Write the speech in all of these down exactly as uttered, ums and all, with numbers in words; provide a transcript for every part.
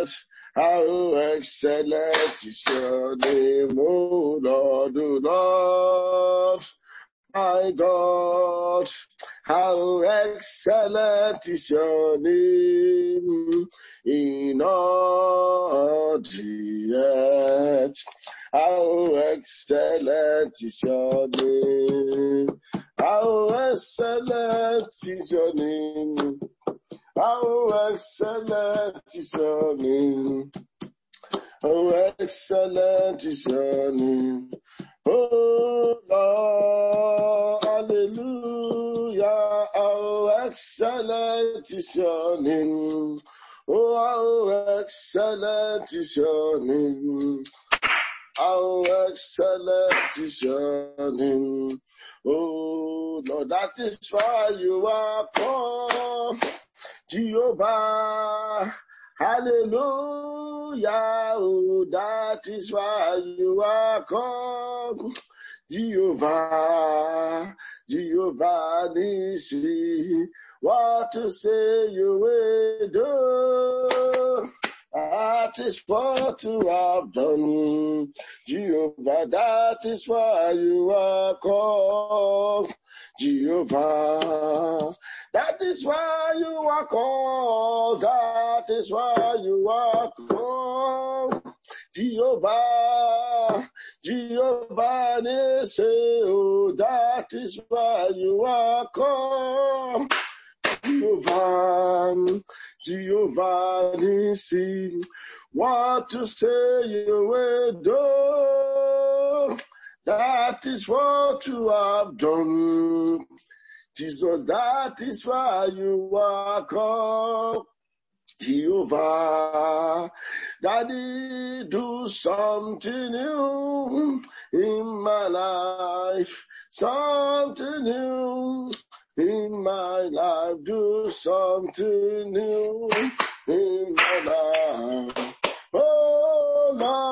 How excellent is your name, O Lord, O Lord. My God, how excellent is your name in all the earth. How excellent is your name. How excellent is your name. How excellent is your name. How excellent is your name. Oh Lord, hallelujah, how excellent is your name. Oh, how excellent is your name. How excellent is your name. Oh Lord, that is why you are called Jehovah. Hallelujah, oh, that is why you are called Jehovah, Jehovah Nissi. What to say you will do, that is what you have done. Jehovah, that is why you are called Jehovah. That is why you are called, that is why you are called Jehovah, Jehovah Nissi, oh, that is why you are called Jehovah, Jehovah Nissi. What to say you will do, that is what you have done. Jesus, that is why you are called Jehovah. Daddy, do something new in my life, something new in my life, do something new in my life. Oh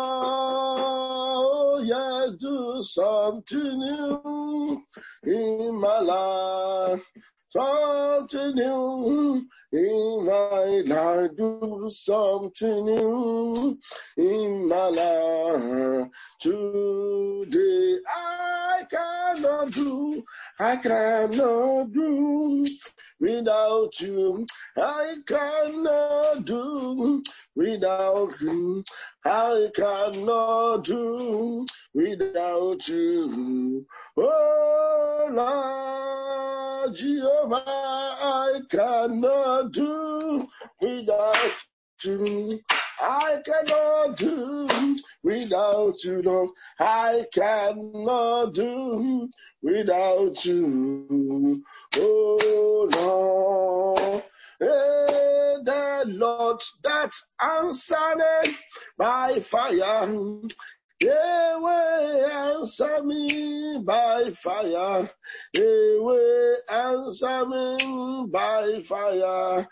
Lord, yes, do something new in my life, something new in my life, do something new in my life. Today I cannot do, I cannot do without you. I cannot do without you. I cannot do without you. Oh Lord Jehovah, I cannot do without you. I cannot do without you, Lord. I cannot do without you. Oh Lord, hey, the Lord that answered by fire. Yahweh, answer me by fire. Yahweh, answer me by fire.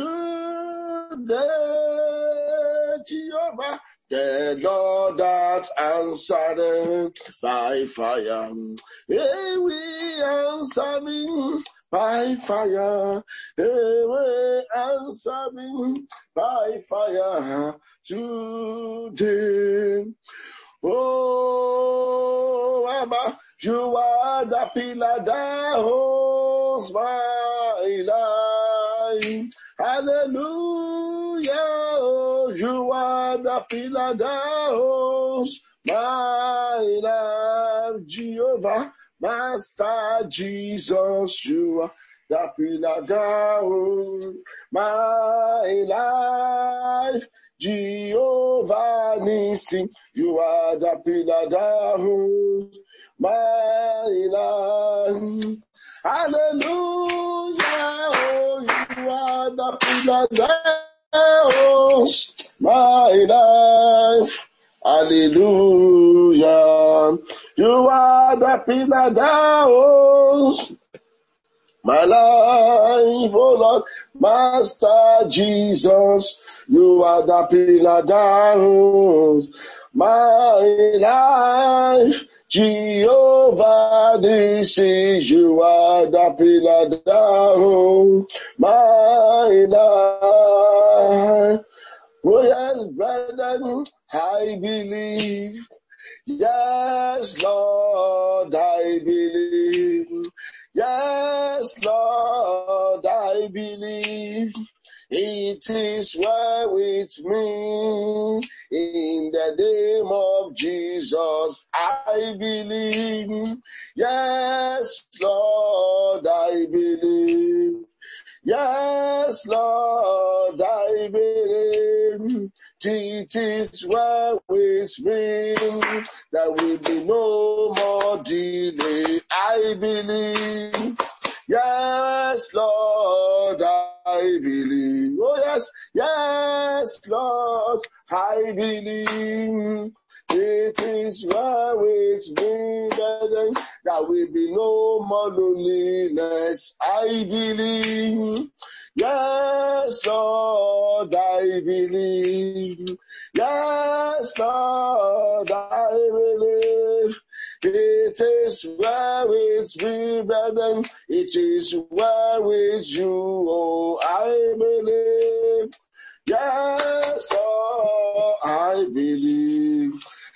Today, Jehovah, the Lord that answered by fire. Yahweh, answer me by fire. Yahweh, answer me by fire. Today. Oh, Abba, you are the pillar that holds my life. Hallelujah. Oh, you are the pillar that holds my life. Jehovah, Master Jesus, you are the pillar that holds my life. Jehovah Nissi, you are the pillar that holds my life. Hallelujah, oh, you are the pillar that holds my life. Hallelujah, you are the pillar that holds my life, oh Lord, Master Jesus, you are the pillar that holds my life. Jehovah Nissi, you are the pillar that holds my life. Oh yes, brethren, I believe. Yes, Lord, I believe. Yes, Lord, I believe. It is well with me. In the name of Jesus, I believe. Yes, Lord, I believe. Yes, Lord, I believe. It is well with me. There will be no more delay. I believe. Yes, Lord, I believe. Oh yes, yes, Lord, I believe. It is well with me, brethren. There will be no more loneliness. I believe. Yes, Lord, I believe. Yes, Lord, I believe. It is well with me, brethren. It is well with you. Oh, I believe. Yes, Lord, I believe.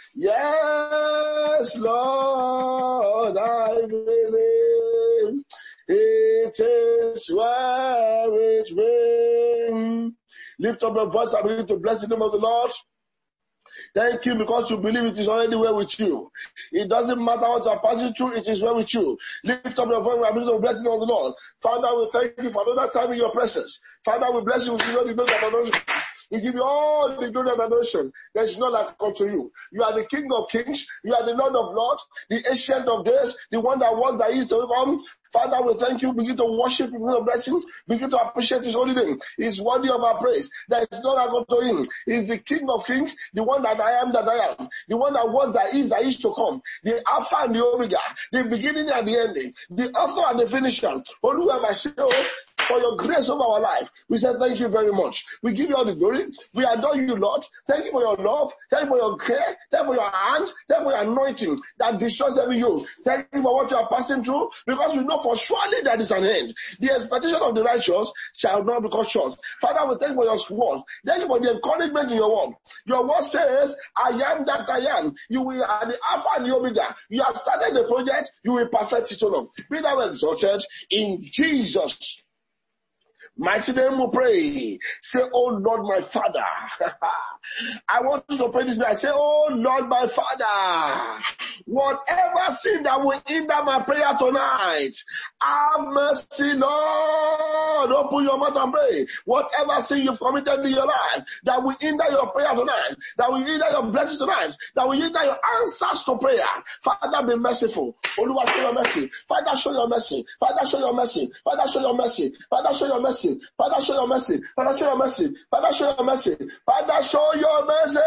Yes, Lord, I believe. It is well with me. Lift up your voice and begin to bless the name of the Lord. Thank you because you believe it is already well with you. It doesn't matter what you are passing through, it is well with you. Lift up your voice and begin to bless the name of the Lord. Father, we thank you for another time in your presence. Father, we bless you with the glory and adoration. We give you all the glory and adoration. There is none like unto you. You are the King of kings. You are the Lord of lords, the Ancient of days, the one that was, that is to come. Father, we thank you. Begin to worship, begin to bless him, begin to appreciate his holy name. He's worthy of our praise. There is none like unto him. He's the King of kings, the one that I am that I am, the one that was, that is, that is to come, the Alpha and the Omega, the beginning and the ending, the author and the finisher. Only have I say, for your grace over our life. We say thank you very much. We give you all the glory. We adore you, Lord. Thank you for your love. Thank you for your care. Thank you for your hand. Thank you for your anointing that destroys every yoke. Thank you for what you are passing through, because we know for surely there is an end. The expectation of the righteous shall not be cut short. Father, we thank you for your word. Thank you for the encouragement in your word. Your word says, I am that I am. You will are the Alpha and the Omega. You have started the project. You will perfect it alone. Be thou exalted in Jesus' mighty name. We pray. Say, oh Lord, my Father. I want you to pray this way. I say, oh Lord, my Father, whatever sin that will hinder my prayer tonight, have mercy, Lord. Open your mouth and pray. Whatever sin you've committed in your life that will hinder your prayer tonight, that will hinder your blessing tonight, that will hinder your answers to prayer, Father, be merciful. Oluwa, show your mercy. Father, show your mercy. Father, show your mercy. Father, show your mercy. Father, show your mercy. Father, show your mercy. Father, show your mercy. Father, show your mercy. Father, show your mercy.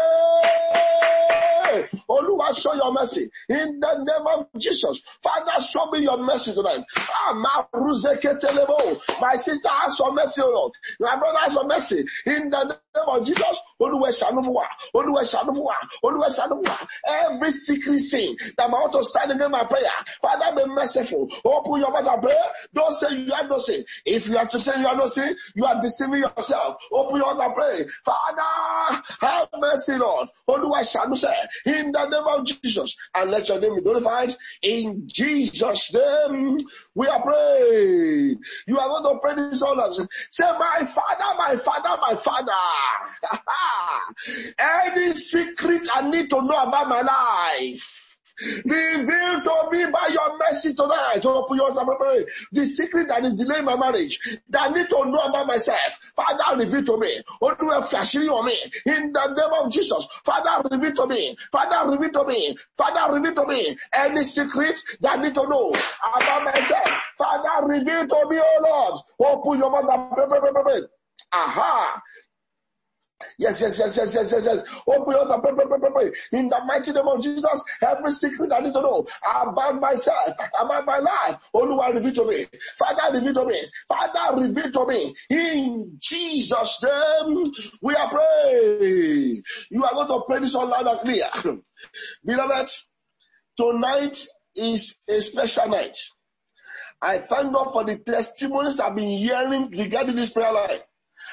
Oluwa, show your mercy. In the name of Jesus. Father, show me your mercy tonight. My sister has some mercy, O Lord. My brother has some mercy. In the name of Jesus. Oluwa, shanufuwa. Oluwa, shanufuwa. Oluwa, shanufuwa. Every secret sin that I want to stand against my prayer, Father, be merciful. Open your mouth and pray. Don't say you have no sin. If you have to say you have no sin, you are deceiving yourself. Open your mouth and pray. Father, have mercy, Lord. Oluwa, shanufuwa. In the name of Jesus. And let your name be glorified. In Jesus' name, we are praying. You are going to pray this all. Say, my Father, my Father, my Father. Any secret I need to know about my life, reveal to me by your mercy tonight. Open your mouth and pray. The secret that is delaying my marriage, that I need to know about myself, Father, reveal to me. On me. In the name of Jesus, Father, reveal to me. Father, reveal to me. Father, reveal to me. Any secret that I need to know about myself, Father, reveal to me, oh Lord. Open your mouth and pray, pray, pray, pray, pray. Aha. Yes, yes, yes, yes, yes, yes, yes. Open your mouth, pray, pray, pray, pray, pray. In the mighty name of Jesus, every secret I need to know about myself, about my life, Oluwa, reveal to me. Father, reveal to me. Father, reveal to me. In Jesus' name, we are praying. You are going to pray this all loud and clear. Beloved, tonight is a special night. I thank God for the testimonies I've been hearing regarding this prayer line.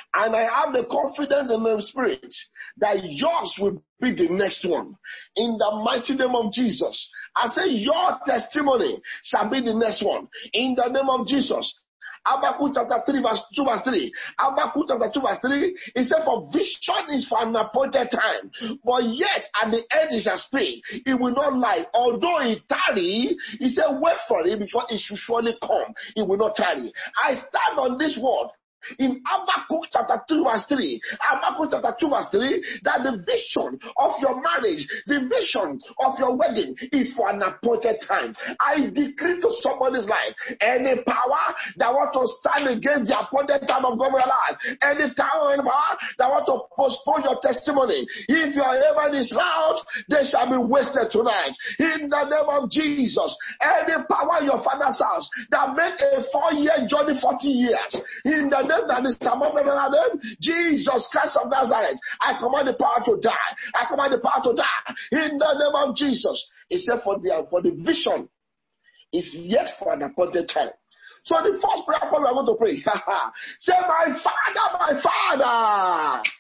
And I have the confidence in the spirit that yours will be the next one. In the mighty name of Jesus. I say your testimony shall be the next one. In the name of Jesus. Habakkuk chapter three verse two verse three. Habakkuk chapter two verse three. It said, for vision is for an appointed time, but yet at the end it shall speak. It will not lie. Although it tarry, he said, wait for it because it should surely come. It will not tarry. I stand on this word. In Habakkuk chapter two verse three, Habakkuk chapter two verse three, that the vision of your marriage, the vision of your wedding is for an appointed time. I decree to somebody's life, any power that want to stand against the appointed time of God's life, any power and power that want to postpone your testimony, if your heaven is loud, they shall be wasted tonight. In the name of Jesus, any power in your father's house that make a four-year journey forty years, in the name that is above another name, Jesus Christ of Nazareth, I command the power to die. I command the power to die. In the name of Jesus. He said for the, for the vision is yet for an appointed time. So the first prayer point we are going to pray. Say, my Father, my Father,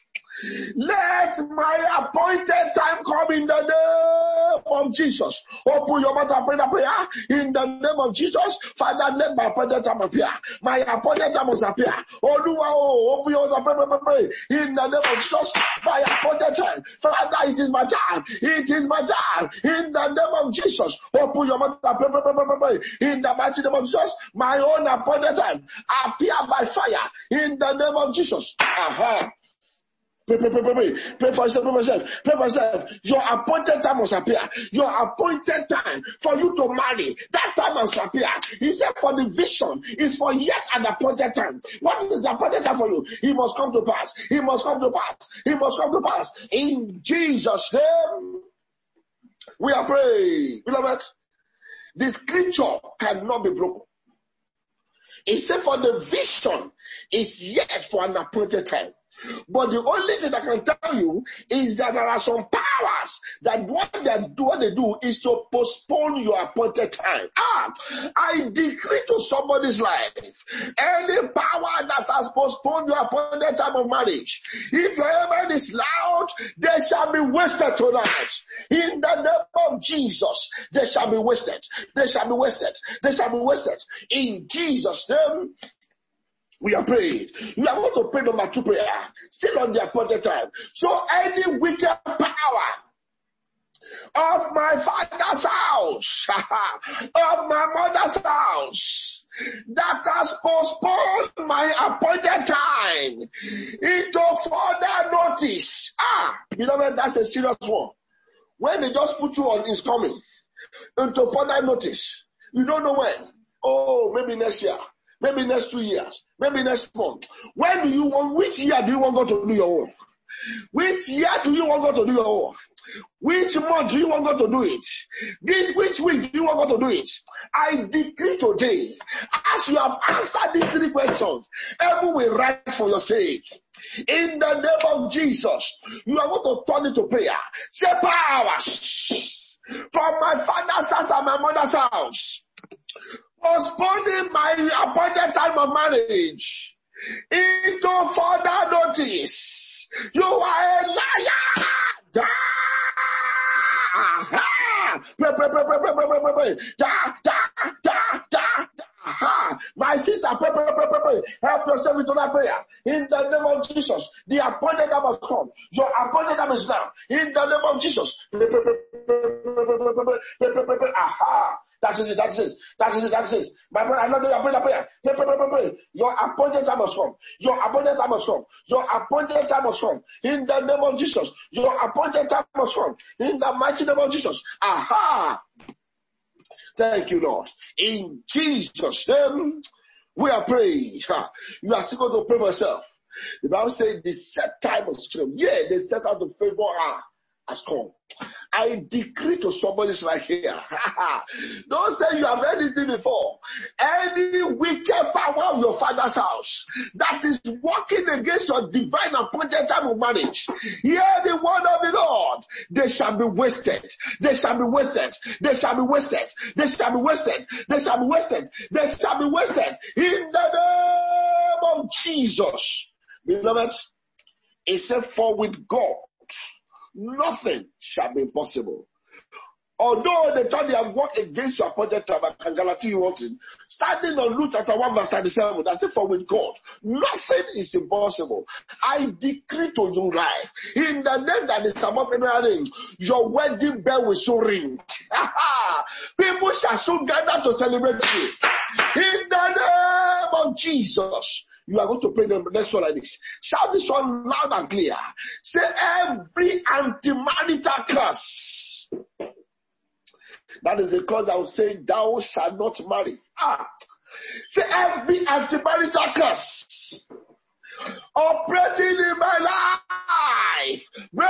let my appointed time come in the name of Jesus. Open your mouth and pray that prayer. In the name of Jesus, Father, let my appointed time appear. My appointed time must appear. Oh, open your mouth and pray, pray, pray. In the name of Jesus, my appointed time. Father, it is my time. It is my time. In the name of Jesus, open your mouth and pray, pray, pray, pray, pray. In the mighty name of Jesus, my own appointed time appear by fire. In the name of Jesus. Aha. Pray, pray, pray, pray, pray. Pray for yourself, pray for yourself, pray for yourself. Your appointed time must appear. Your appointed time for you to marry, that time must appear. He said for the vision is for yet an appointed time. What is the appointed time for you? He must come to pass. He must come to pass. He must come to pass. In Jesus' name, we are praying. Beloved, the scripture cannot be broken. He said for the vision is yet for an appointed time. But the only thing I can tell you is that there are some powers that what they do, what they do is to postpone your appointed time. Ah, I decree to somebody's life, any power that has postponed your appointed time of marriage, if your heaven is loud, they shall be wasted tonight. In the name of Jesus, they shall be wasted. They shall be wasted. They shall be wasted. In Jesus' name, we are praying. We are going to pray number two prayer. Still on the appointed time. So any wicked power of my father's house, of my mother's house, that has postponed my appointed time into further notice. Ah, beloved, that's a serious one. When they just put you on is coming into further notice, you don't know when. Oh, maybe next year. Maybe next two years. Maybe next month. When do you want, which year do you want God to do your work? Which year do you want God to do your work? Which month do you want God to do it? This, which week do you want God to do it? I decree today, as you have answered these three questions, heaven will rise for your sake. In the name of Jesus, you are going to turn it to prayer. Say, powers from my father's house and my mother's house, postponing my appointed time of marriage into further notice. You are a liar. Da! Pray, pray, pray, pray, pray, pray, pray, pray. Da, da, da, da, da. Aha. My sister, pray, pray, pray, pray, pray. Help yourself into that prayer. In the name of Jesus, the appointed time has come. Your appointed time is now. In the name of Jesus. Pray, pray, pray, pray, pray, pray, pray, pray, pray, pray, pray. Aha. That is it, that is it, that is it, that is it. My brother, I love you, I pray that prayer. Pray, pray, pray, pray, pray. Your appointed time has come. Your appointed time has come. Your appointed time has come. In the name of Jesus. Your appointed time has come. In the mighty name of Jesus. Aha. Thank you, Lord. In Jesus' name, we are praying. You are still going to pray for yourself. The Bible says the set time has come. Yeah, the set time to favor her has come. I decree to somebody's life here. Don't say you have heard this thing before. Any wicked power of your father's house that is working against your divine appointed time of marriage, hear the word of the Lord. They shall be wasted. They shall be wasted. They shall be wasted. They shall be wasted. They shall be wasted. They shall be wasted. In the name of Jesus. Beloved, it said, for with God, nothing shall be impossible. Although they thought they have worked against your appointed time, I can guarantee you one thing. Standing on Luke chapter one verse thirty-seven, that's it, for with God, nothing is impossible. I decree to you life, in the name that is above every name, your wedding bell will soon ring. People shall soon gather to celebrate you. In the name of Jesus. You are going to pray the next one like this. Shout this one loud and clear. Say, every anti-marital curse. That is the cause that will say, thou shalt not marry. Ah. Say, every anti-marital curse operating in my life.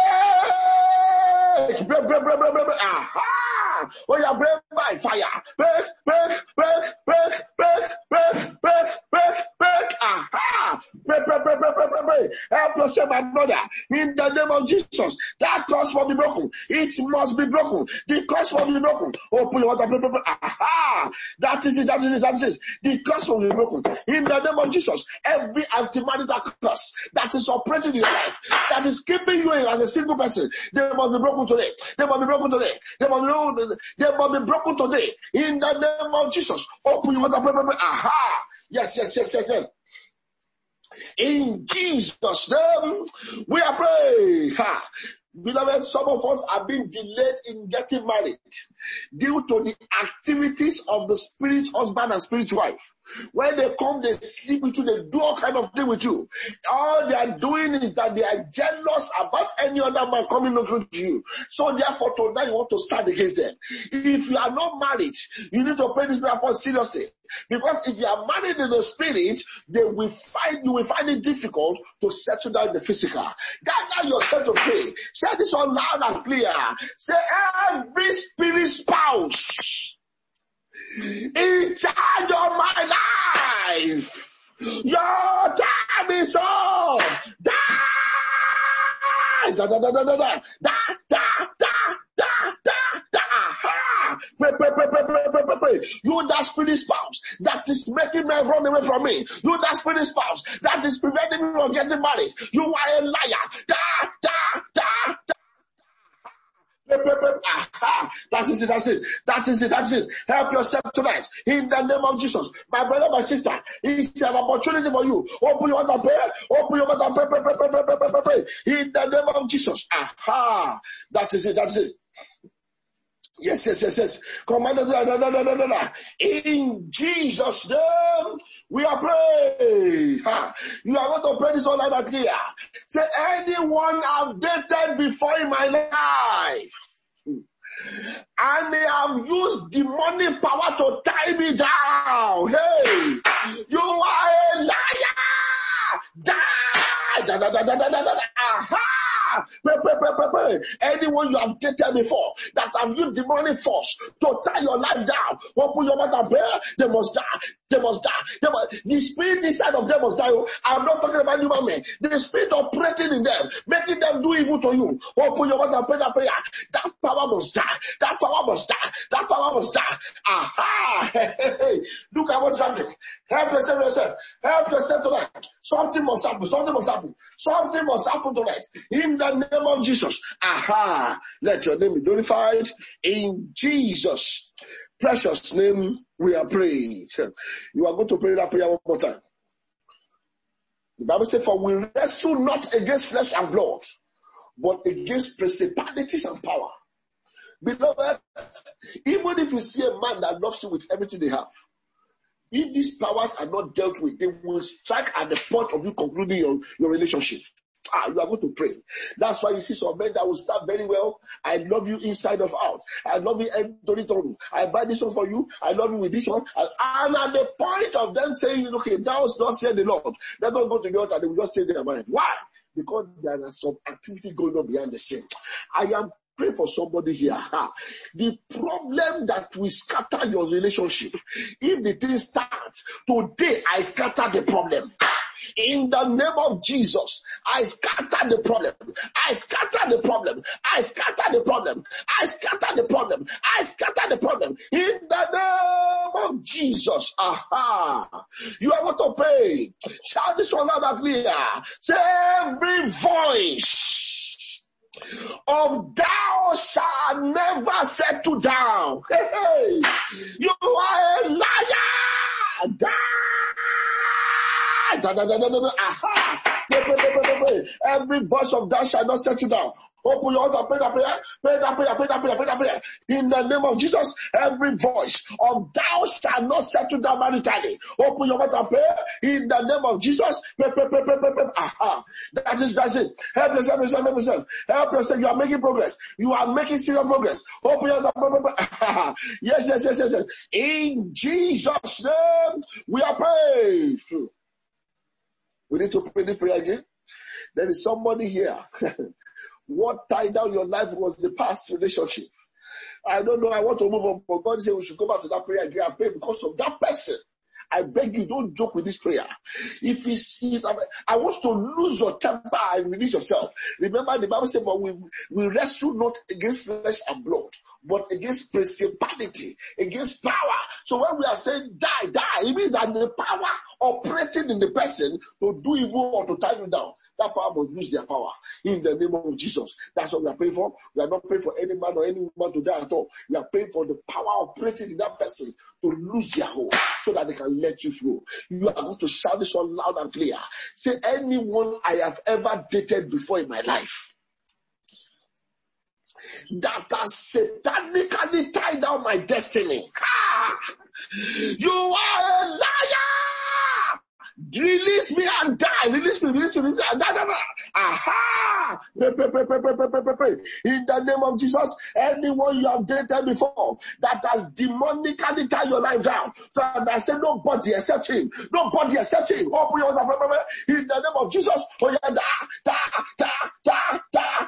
Break! Break, break, break, break, break, break. Aha! Oh, yeah, break by fire. Break, break, break, break, break, break, break, break, break. Aha! Break, break, break, break, break, break, break. Help yourself, my brother. In the name of Jesus. That curse must be broken. It must be broken. The curse must be broken. Open your water. Break, break, break. Aha! That is it, that is it, that is it. The curse must be broken. In the name of Jesus. Every anti-marital curse that is operating in your life, that is keeping you in as a single person, they must be broken today. They must be broken today. They must be broken, they must be broken today. In the name of Jesus. Open your mouth. Aha. Yes, yes, yes, yes, yes. In Jesus' name, we are praying. Ha. Beloved, some of us have been delayed in getting married due to the activities of the spirit husband and spirit wife. When they come, they sleep with you, they do all kind of thing with you. All they are doing is that they are jealous about any other man coming over to you. So therefore, tonight you want to stand against them. If you are not married, you need to pray this prayer for seriously. Because if you are married in the spirit, they will find you will find it difficult to settle down in the physical. Gather yourself to pray. Say this one loud and clear. Say, every spirit spouse in charge of my life, your time is up. Die! Da da da da da da da da da da da da. Aha! Pray, pray, pray, pray, pray, pray, pray, pray. You that spirit spouse that is making me run away from me. You that spirit spouse that is preventing me from getting married. You are a liar. Da da da da. Aha. That is it, that's it, that is it, that's it. Help yourself tonight. In the name of Jesus. My brother, my sister, it's an opportunity for you. Open your mouth and pray. Open your mouth and pray, pray, pray, pray, pray, pray, pray, pray. In the name of Jesus. Aha. That is it, that's it. Yes, yes, yes, yes. Commander, no, no, no, no, no, no. In Jesus' name, we are praying. You are going to pray this all out clear. Say, anyone I've dated before in my life, and they have used demonic power to tie me down. Hey, you are a liar. Die. Da, da, da, da, da, da, da. Aha. Pray, pray, pray, pray, pray. Anyone you have dated before that have used demonic force to tie your life down, open your mouth and pray, they must die. They must die. They must, the spirit inside of them must die. I'm not talking about human men. The spirit operating in them, making them do evil to you. Open your mouth and pray that prayer. That power must die. That power must die. That power must die. Aha! Look at what's happening. Help yourself, yourself. Help yourself tonight. Something must happen. Something must happen. Something must happen tonight. In the name of Jesus. Aha! Let your name be glorified. In Jesus' precious name, we are praying. You are going to pray that prayer one more time. The Bible says, for we wrestle not against flesh and blood, but against principalities and power. Beloved, even if you see a man that loves you with everything they have, if these powers are not dealt with, they will strike at the point of you concluding your, your relationship. Ah, you are going to pray. That's why you see some men that will start very well. I love you inside of out. I love you. I buy this one for you. I love you with this one. And, and at the point of them saying, okay, now it's not saying the Lord. They don't go to the altar. They will just change their mind. Why? Because there is some activity going on behind the scene. I am praying for somebody here. The problem that will scatter your relationship, if the thing starts, today I scatter the problem. In the name of Jesus, I scatter the problem. I scatter the problem. I scatter the problem. I scatter the problem. I scatter the problem. In the name of Jesus. Aha. You are going to pray. Shout this one loud and clear. Say, every voice of thou shalt never settle down. Hey, hey. You are a liar. Die. Da, da, da, da, da, da. Aha. Pray, pray, pray, pray, pray. Every voice of thou shalt not settle down. Open your heart and pray that prayer. Pray that prayer. Pray that prayer. Pray that prayer. In the name of Jesus, every voice of thou shalt not settle down maritally. Open your heart and pray. In the name of Jesus, pray, pray, pray, pray, pray, pray. Aha. That is, that's it. Help yourself, yourself, help yourself. Help yourself. You are making progress. You are making serious progress. Open your heart and pray, pray, pray. Yes, yes, yes, yes, yes. In Jesus' name, we are praying. We need to pray this prayer again. There is somebody here. What tied down your life was the past relationship. I don't know. I want to move on, but God said we should go back to that prayer again and pray because of that person. I beg you, don't joke with this prayer. If it's, it's I want to lose your temper and release yourself. Remember, the Bible says, "For we we wrestle not against flesh and blood, but against principality, against power." So when we are saying die, die, it means that the power operating in the person to do evil or to tie you down, that power must lose their power in the name of Jesus. That's what we are praying for. We are not praying for any man or any woman to die at all. We are praying for the power operating in that person to lose their hold so that they can let you flow. You are going to shout this one loud and clear. Say, anyone I have ever dated before in my life that has satanically tied down my destiny. Ah, you are a liar. Release me and die. Release me, release me, release me and die. die, die. Aha! Pray, pray, pray, pray, pray, pray, pray, pray. In the name of Jesus, anyone you have dated before that has demonically tied your life down, that I say nobody except him, nobody except him. Open your mouth, pray, pray, pray. In the name of Jesus, oh yeah, da, da, da, da, da, da.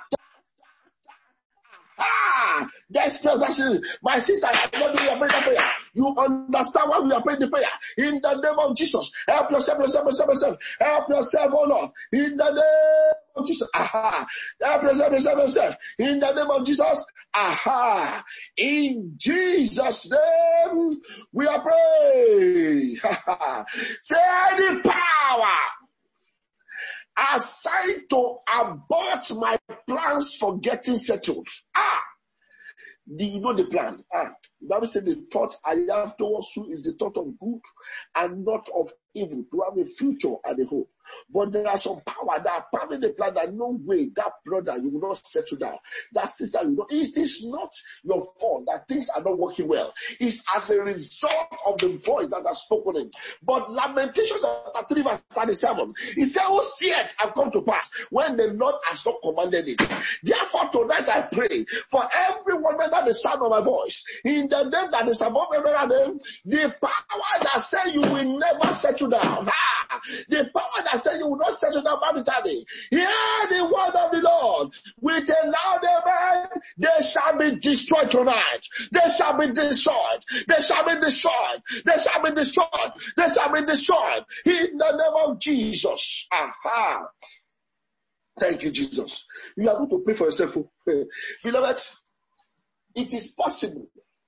Ah, that's that's it. My sister, I'm not doing a prayer, prayer. You understand why we are praying the prayer? In the name of Jesus, help yourself, yourself, yourself, yourself. Help yourself, oh Lord. In the name of Jesus, aha. Help yourself, yourself, yourself. In the name of Jesus, aha. In Jesus' name, we are praying. Say any power assigned to abort my plans for getting settled. Ah, do you know the plan? Ah, the Bible said the thought I have towards you is the thought of good and not of evil, to have a future and a hope. But there are some power that are planning the plan that no way that brother you will not settle down. That sister you will not. It is not your fault that things are not working well. It's as a result of the voice that has spoken it. But Lamentation chapter three verse thirty-seven, it says, "Who seeth and come to pass when the Lord has not commanded it." Therefore tonight I pray for everyone under the sound of my voice, in the name that is above every other name, the power that says you will never settle down. Ah, the power that says you will not settle down maritally. Hear the word of the Lord with a loud amen. They shall be destroyed tonight. They shall be destroyed. They shall be destroyed. They shall be destroyed. They shall be destroyed. In the name of Jesus. Aha. Thank you, Jesus. You are going to pray for yourself. Beloved, it is possible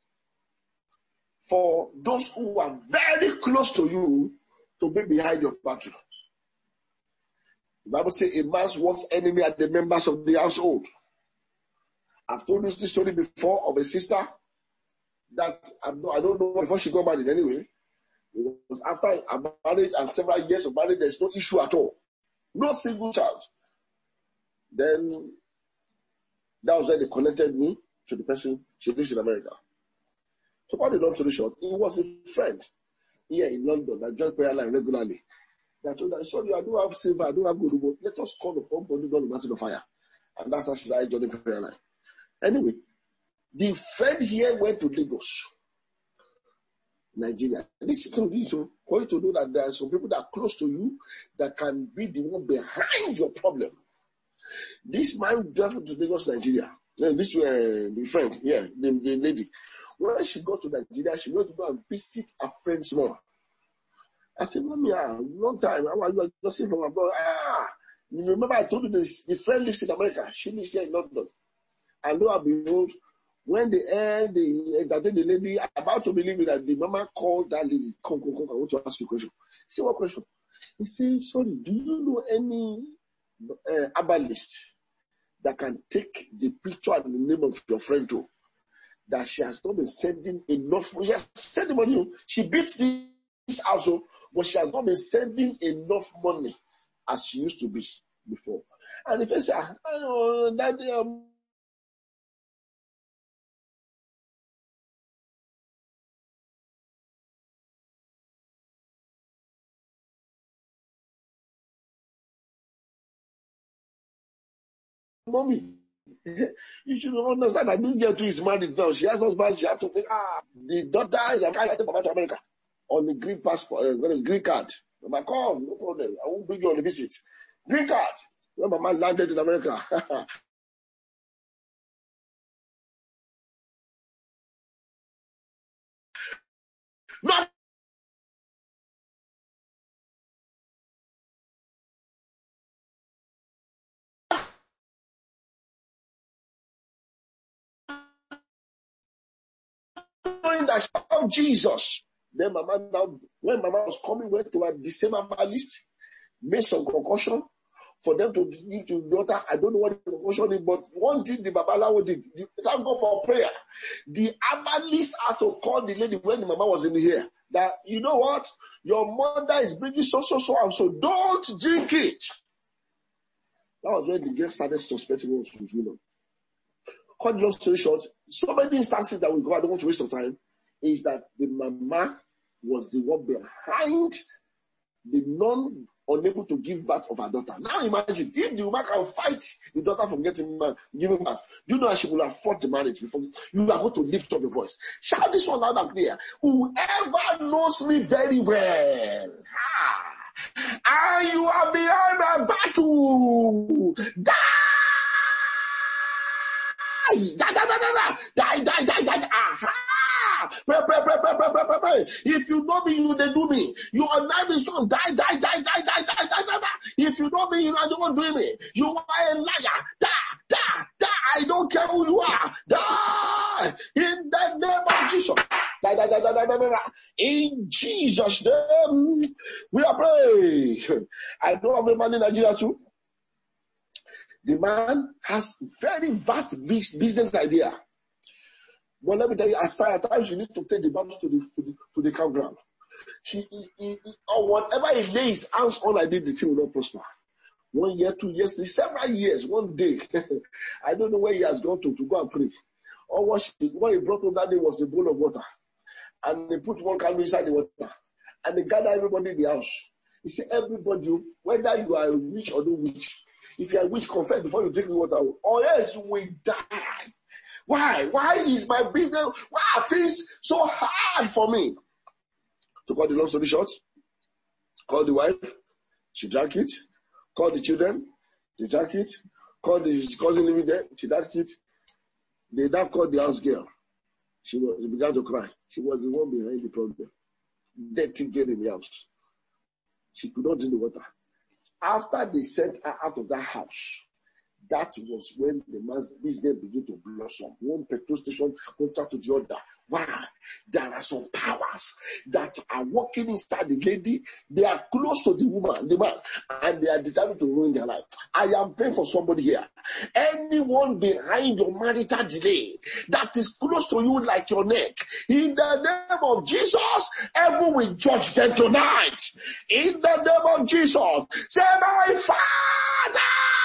for those who are very close to you to be behind your battle. The Bible says a man's worst enemy are the members of the household. I've told you this story before of a sister that I'm not, I don't know before she got married anyway. It was after a marriage and several years of marriage, there's no issue at all. No single child. Then that was when they connected me to the person. She lives in America. To cut the long story short, he was a friend here in London that joined prayer line regularly. I told her, sorry, I don't have silver, I don't have gold, but let us call upon God, God, the mountain of fire. And that's how she started joining prayer line. Anyway, the friend here went to Lagos, Nigeria. This is to you, so for you to know that there are some people that are close to you that can be the one behind your problem. This man traveled to Lagos, Nigeria. This uh, the friend, yeah, the, the lady. When she got to Nigeria, she went to go and visit her friend's mom. I said, Mommy, ah, long time. How are you? Just from abroad. Ah, you remember I told you this? The friend lives in America. She lives here in London. And lo and behold, When they end, they entertain the lady, about to believe it, that the mama called that lady. Come, come, come, I want to ask you a question. Say, what question? He said, sorry, do you know any uh, herbalist that can take the picture and the name of your friend too? That she has not been sending enough. She has sent the money. She beats this household, but she has not been sending enough money as she used to be before. And if I say, I know that um, mommy, you should understand that this girl too is married now. She has husband. She has to take ah the daughter is to America on the green passport, uh, green card. I'm like, come, no problem. I won't bring you on the visit. Green card. When my man landed in America. Not knowing that she found Jesus. Then mama now, when mama was coming, went to her the same list, made some concussion for them to give to the daughter. I don't know what the concussion is, but one thing the Babalawo did, the, thank God for prayer. The herbalist had to call the lady when the mama was in here. That, you know what? Your mother is bringing so, so, so, and so don't drink it. That was when the girl started suspecting what was going on. Cut the long story short, so many instances that we go, I don't want to waste your time, is that the mama was the one behind the non unable to give birth of her daughter. Now imagine, if the woman can fight the daughter from getting uh, giving birth, you know that she will afford the marriage before you are going to lift up your voice. Shout this one loud and clear. Whoever knows me very well, ah, and you are behind my battle, die! Die, die, die, die, die, die, die, die, aha! Pray, pray, pray, pray, pray, pray, pray, pray. If you know me, you they do me. Your life is strong. Die, die, die, die, die, die, die, die, die. If you know me, you are the one doing me. You are a liar. Die, die, die. I don't care who you are. Die in the name of Jesus. Die, die, die, die, die, die, die. In Jesus' name, we are praying. I know of a man in Nigeria too. The man has very vast business idea. But let me tell you, at times you need to take the battle to the to the, to the campground. She, he, he, or whatever he lays hands on, I did the thing will not prosper. One year, two years, three, several years, one day. I don't know where he has gone to to go and pray. Or what, she, what he brought home that day was a bowl of water. And they put one candle inside the water. And they gather everybody in the house. He said, everybody, whether you are a witch or no witch, if you are a witch, confess before you drink the water, or else you will die. Why? Why is my business, why are things so hard for me? To cut the long story short, call the wife, she drank it. Call the children, they drank it. Call the cousin living there, she drank it. They now called the house girl. She, was, she began to cry. She was the one behind the problem. Dirty girl in the house. She could not drink the water. After they sent her out of that house, that was when the man's business began to blossom. One petrol station contract to the other. Why? There are some powers that are working inside the lady. They are close to the woman, the man, and they are determined to ruin their life. I am praying for somebody here. Anyone behind your marital delay that is close to you like your neck, in the name of Jesus, heaven will judge them tonight. In the name of Jesus, say, my Father,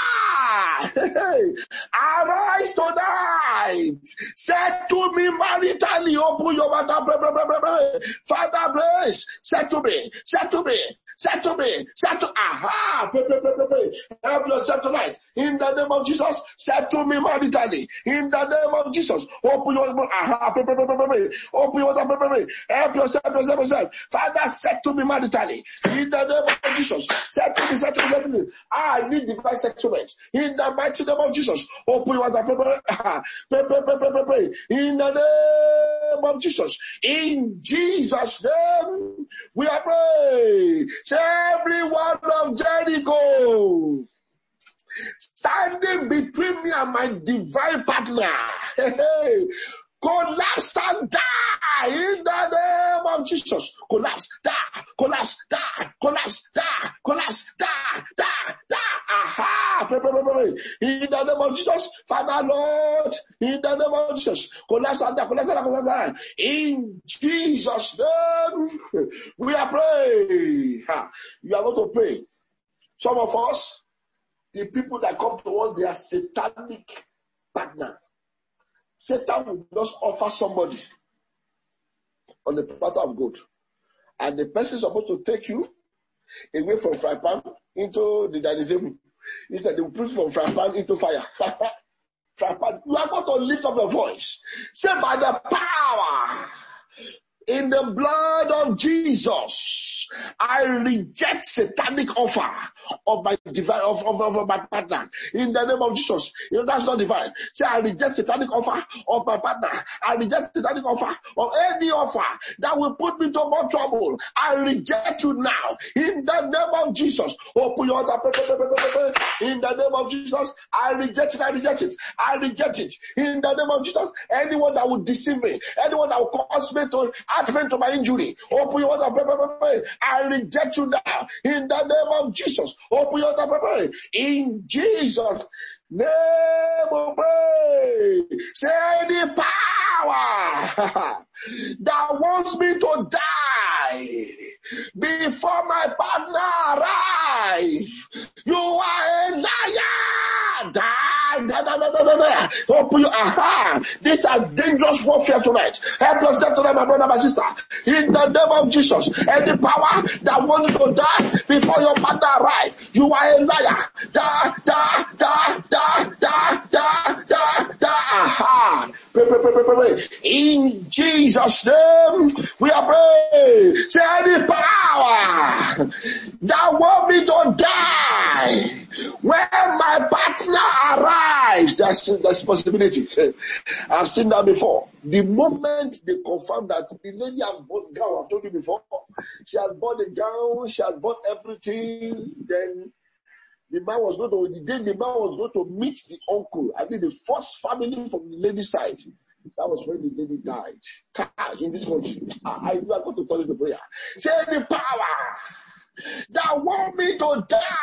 arise tonight. Say to me maritally, open your mouth. Father, bless. Say to me, say to me, say to me, say to, aha, pray, pray, pray, pray, pray. Help yourself tonight. In the name of Jesus, say to me maritally. In the name of Jesus, open your mouth, aha, pray, pray, pray, pray, pray. Open your mouth, pray, pray, pray. Help yourself, yourself, yourself. Father, say to me maritally. In the name of Jesus, say to me, say to me, say to me. I need divine settlement. In the mighty name of Jesus, open your mouth, pray, pray, pray, pray, pray, pray, pray, pray. In the name of Jesus, in Jesus' name, we are praying. Say, every word of Jericho standing between me and my divine partner, collapse and die in the name of Jesus. Collapse, die, collapse, die, collapse, die, collapse, die, die, die. Aha! Pray, pray, pray, pray. In the name of Jesus, Father Lord, in the name of Jesus, collapse and die, collapse and die, collapse and die. In Jesus' name, we are praying. You are going to pray. Some of us, the people that come to us, they are satanic partner. Satan will just offer somebody on the platter of gold. And the person is supposed to take you away from fry pan into the dining table. Instead, they will put you from fry pan into fire. Fry pan. You are going to lift up your voice. Say, by the power in the blood of Jesus, I reject satanic offer of my divine of, of, of my partner. In the name of Jesus. You know, that's not divine. Say, I reject satanic offer of my partner. I reject satanic offer of any offer that will put me to more trouble. I reject you now. In the name of Jesus. Open your heart. In the name of Jesus, I reject it. I reject it. I reject it. In the name of Jesus, anyone that will deceive me, anyone that will cause me to add to my injury, open your heart. Pray, pray, pray, pray. I reject you now. In the name of Jesus. Open your heart. Pray, pray. In Jesus' name we pray. Say, any power that wants me to die before my partner arrive, you are a liar. Die. Da, da, da, da, da, da. Open your, aha. These are dangerous warfare tonight. Help yourself tonight, my brother, my sister. In the name of Jesus, any power that wants to die before your partner arrives, you are a liar. Da, da, da, da, da, da, da, da. Aha. Pray, pray, pray, pray, pray. In Jesus' name, we are praying. Say, any power that wants me to die when my partner arrives, that's that's possibility. I've seen that before. The moment they confirm that the lady has bought gown, I've told you before, she has bought the gown, she has bought everything, then the man was going to, the day the man was going to meet the uncle, I mean the first family from the lady's side, that was when the lady died. In this country, I, I you are going to call it the prayer. Say, any power that want me to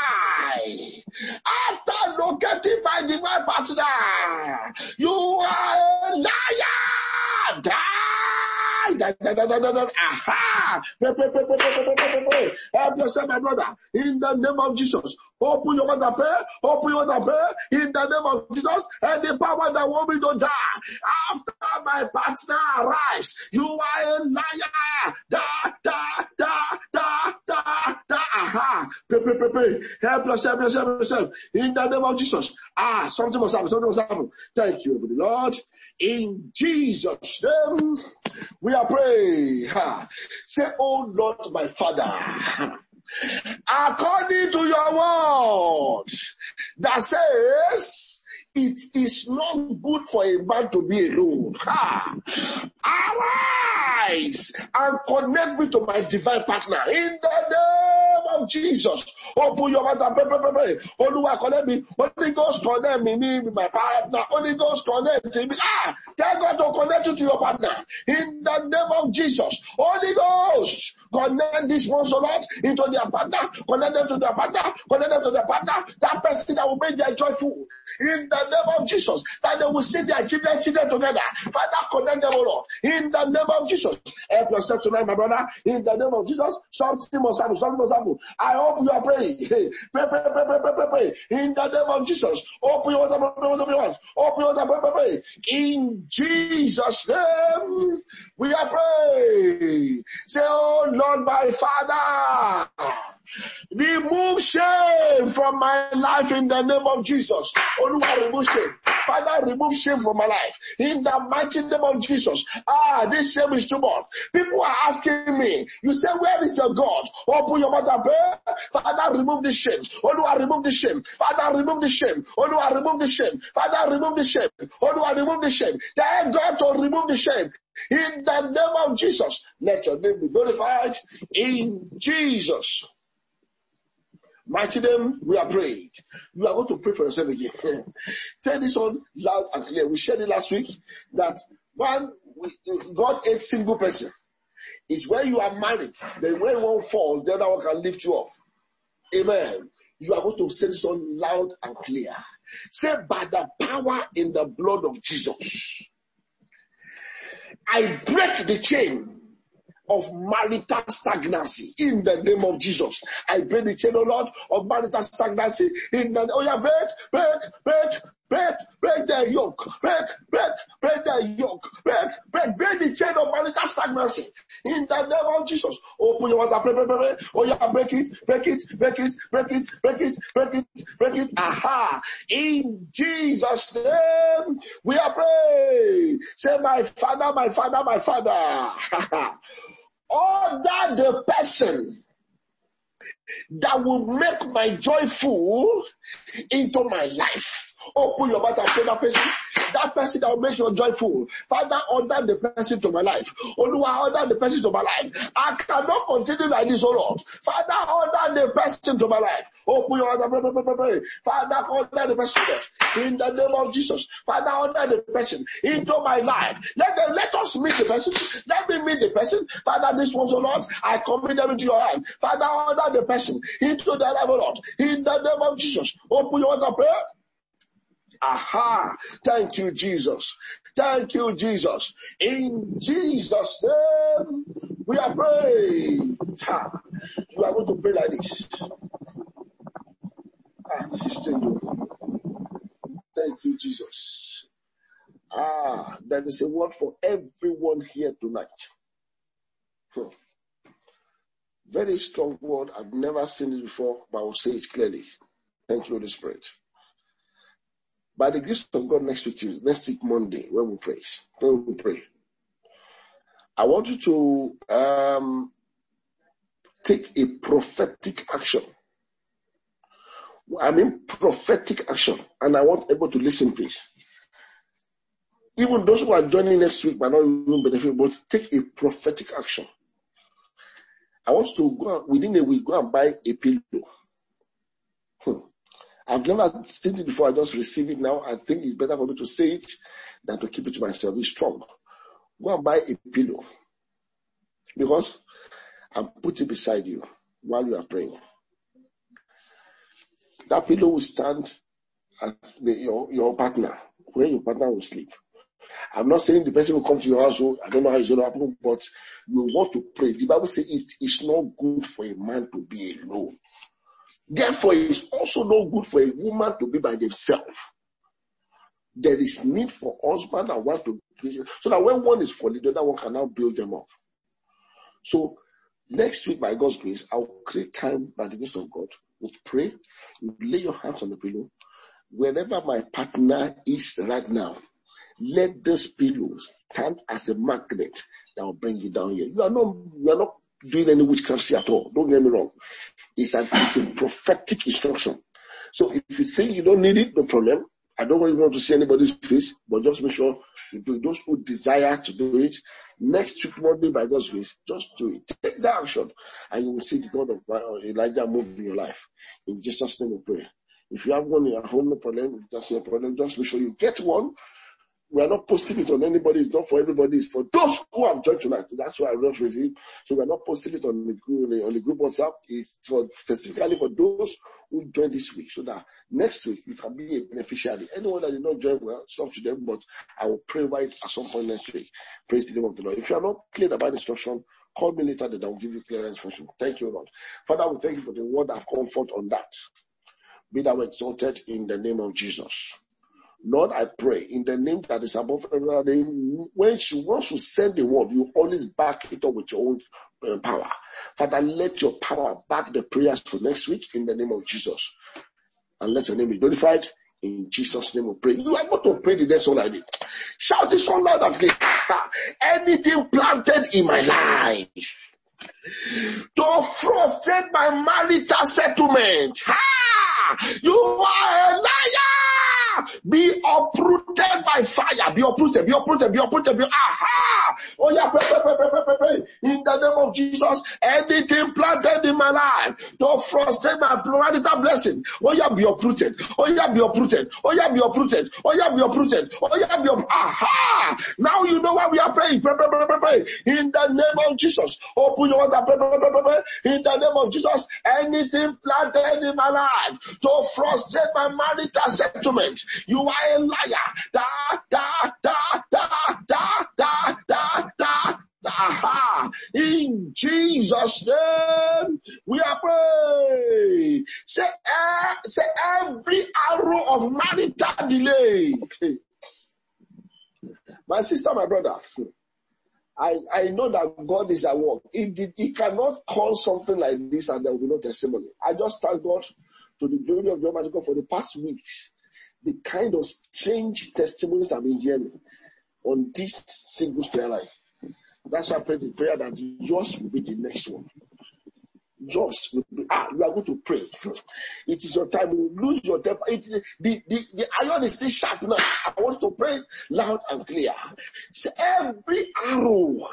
die after locating my divine partner, you are a liar. Die. Da, da, da, da, da, da. Aha. Pray, pray, pray, pray, pray, pray, pray, pray. Help yourself, my brother. In the name of Jesus. Open your mouth and pray. Open your mouth and pray. In the name of Jesus. And the power that want me to die after my partner arrives, you are a liar. Da, da, da, da, da, da. Aha. Pray, pray, pray, pray. Help yourself, yourself, yourself. In the name of Jesus. Ah, something must happen. Something must happen. Thank you, Lord. In Jesus' name, we are praying. Say, oh Lord, my Father, according to your word that says, it is not good for a man to be alone. Ha! Arise and connect me to my divine partner in the name of Jesus. Open your mouth and pray, pray, pray, pray. Oluwa, connect me. Holy Ghost, connect me, me, with my partner. Holy Ghost, connect me. Ah, tell God to connect you to your partner in the name of Jesus. Holy Ghost, connect these ones, O Lord, into their partner. Connect them to their partner. Connect them to their partner. That person that will make their joyful in the name of Jesus. That they will see their children, children together. Father, connect them, O Lord, in the name of Jesus. Help yourself tonight, my brother. In the name of Jesus, something must happen. Something must happen. I hope you are praying. Pray, pray, pray, pray, pray, pray, pray. In the name of Jesus, open your mouth, open your mouth, open your mouth, pray, pray, pray. In Jesus' name, we are praying. Say, oh Lord, my Father, remove shame from my life in the name of Jesus. Oluwa, remove shame. Father, remove shame from my life in the mighty name of Jesus. Ah, this shame is too much. People are asking me, you say, where is your God? Open your mouth and pray. Father, remove the shame. Oluwa, remove the shame. Father, remove the shame. Oluwa, remove the shame. Father, remove the shame. Oluwa, remove the shame. Tell God to remove the shame. In the name of Jesus, let your name be glorified in Jesus' mighty name, we are prayed. You are going to pray for yourself again. Tell this one loud and clear. We shared it last week that one, God hates single person. It's when you are married, then when one falls, the other one can lift you up. Amen. You are going to say this one loud and clear. Say, by the power in the blood of Jesus, I break the chain of marital stagnancy in the name of Jesus. I break the chain, oh Lord, of marital stagnancy in the oh yeah, break, break, break, break, break the yoke, break, break, break the yoke, break, break, break the chain of marital stagnancy in the name of Jesus. Open your water, break, break, break, break. Oh yeah, break it, break it, break it, break it, break it, break it, break it. Aha! In Jesus' name, we are praying. Say, my Father, my Father, my Father. Order the person that will make my joy full into my life. Open your mouth and pray that person. That person that will make your joy full. Father, order the person to my life. Oluwa, order the person to my life. I cannot continue like this, oh Lord. Father, order the person to my life. Open your mouth and pray, pray, pray, pray. Father, order the person in the name of Jesus. Father, order the person into my life. Let them, let us meet the person. Let me meet the person. Father, this one, oh Lord, I commit them into your hand. Father, order the person into the life, oh Lord. In the name of Jesus. Open your mouth and pray. Aha! Thank you, Jesus. Thank you, Jesus. In Jesus' name, we are praying. Ha! You are going to pray like this. Ah, Sister Jo. Thank you, Jesus. Ah, there is a word for everyone here tonight. Hmm. Very strong word. I've never seen it before, but I will say it clearly. Thank you, Holy Spirit. By the grace of God, next week, Tuesday, next week, Monday, when we pray, when we pray, I want you to um, take a prophetic action. I mean prophetic action, and I want everyone to listen, please. Even those who are joining next week might not even benefit, but take a prophetic action. I want you to go within a week, go and buy a pillow. Hmm. I've never seen it before. I just receive it now. I think it's better for me to say it than to keep it to myself. It's strong. Go and buy a pillow. Because I'm putting it beside you while you are praying. That pillow will stand at the, your, your partner, where your partner will sleep. I'm not saying the person will come to your house. So I don't know how it's going to happen, but you want to pray. The Bible says it is not good for a man to be alone. Therefore, it's also not good for a woman to be by themselves. There is need for husband and wife to be, so that when one is falling, the other one can now build them up. So next week, by God's grace, I'll create time by the grace of God. We'll pray. We'll lay your hands on the pillow. Wherever my partner is right now, let this pillow stand as a magnet that will bring you down here. You are not, you are not doing any witchcraft at all. Don't get me wrong. It's a, it's a prophetic instruction. So if you think you don't need it, no problem. I don't want you to see anybody's face, but just make sure you do it. Those who desire to do it, next week, Monday, by God's grace, just do it. Take that action, and you will see the God of Elijah move in your life. In Jesus' name we pray. If you have one in your home, no problem. That's your problem. Just make sure you get one. We are not posting it on anybody. It's not for everybody. It's for those who have joined tonight. That's why I wrote receive. So we are not posting it on the group, on the group WhatsApp. It's for specifically for those who joined this week, so that next week you can be a beneficiary. Anyone that did not join, well, it's up to them. But I will pray over it at some point next week. Praise the name of the Lord. If you are not clear about the instruction, call me later. Then I will give you clear instruction. Thank you, Lord. Father, we thank you for the word of comfort on that. Be thou exalted in the name of Jesus. Lord, I pray in the name that is above every other name, when she wants to send the word, you always back it up with your own uh, power. Father, let your power back the prayers for next week in the name of Jesus. And let your name be glorified. In Jesus' name we pray. You are going to pray the next one I did. Shout this one loud and clear. Anything planted in my life to frustrate my marital settlement, ha! You are a liar! Be uprooted by fire. Be uprooted. Be uprooted. Be uprooted. Be, aha! Oh yeah, pray, pray, pray, pray, pray, pray, pray. In the name of Jesus, anything planted in my life to frustrate my marital blessing, oh yeah, be uprooted. Oh yeah, be uprooted. Oh yeah, be uprooted. Oh yeah, be uprooted. Oh yeah, be uprooted. Aha! Now you know why we are praying. Pray, pray, pray, pray, pray. In the name of Jesus, open your mouth. Pray, pray, pray, pray, pray. In the name of Jesus, anything planted in my life to frustrate my marital settlement, you are a liar. Da da da da da da da da. Aha. In Jesus' name, we are praying. Say, uh, say every arrow of marital delay. My sister, my brother, I, I know that God is at work. He, did, he cannot call something like this and there will be no testimony. I just thank God to the glory of the Almighty God for the past weeks, the kind of strange testimonies I've been hearing on this single prayer life. That's why I pray the prayer that yours will be the next one. Yours will be, ah, you are going to pray. It is your time. You lose your temper. It, the, the, the iron is still sharp now. I want to pray loud and clear. Say every arrow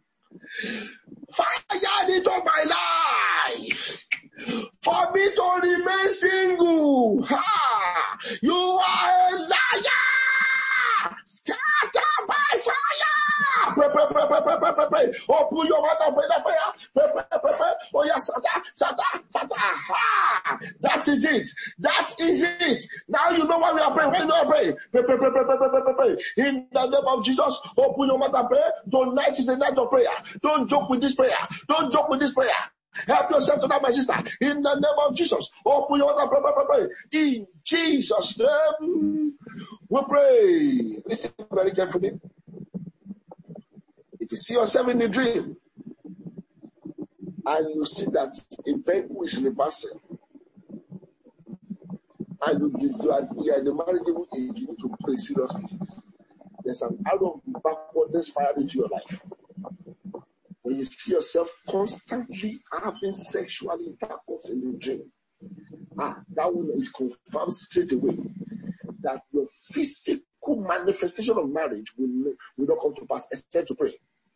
fired into my life for me to remain single. Ha! You are a liar. Scatter by fire. Pray, pray, pray, pray, pray, pray, pray, pray. Open your mouth and pray the prayer. Pray, pray, pray, pray. Oh yes, Sata, Sata, Sata. Ha! That is it. That is it. Now you know why we are praying. When you are praying, pray, pray, pray, pray, pray, pray, pray, pray. In the name of Jesus, open your mouth and pray. Tonight is the night of prayer. Don't joke with this prayer. Don't joke with this prayer. Help yourself tonight, my sister. In the name of Jesus, open your mouth and pray, pray, pray, pray. In Jesus' name, we pray. Listen very carefully. If you see yourself in a dream and you see that a vehicle is reversing and you desire in the marriageable age, you need to pray seriously. There's an arrow of backwardness fired into your life. When you see yourself constantly having sexual intercourse in the dream, ah, that one is confirmed straight away that your physical manifestation of marriage will, will not come to pass except to pray.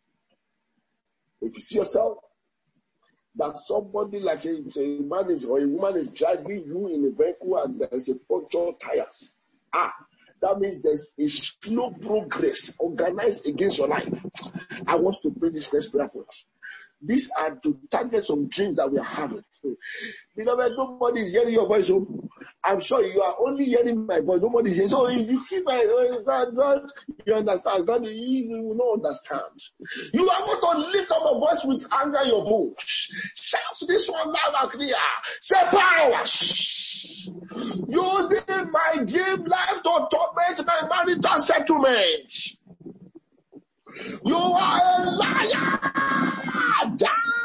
If you see yourself that somebody like a, a man is or a woman is driving you in a vehicle and there is a punctured tires, ah, that means there's a slow progress organized against your life. I want to pray this next prayer for us. These are the targets of dreams that we are having. Beloved, nobody is hearing your voice. So I'm sure you are only hearing my voice. Nobody is hearing. So if you keep my voice, God, God, you understand. God, you, you will not understand. You are going to lift up a voice with anger in your bones. Shout this one loud and clear. Say powers. Using my dream life to torment my marital settlement. You are a liar. Die.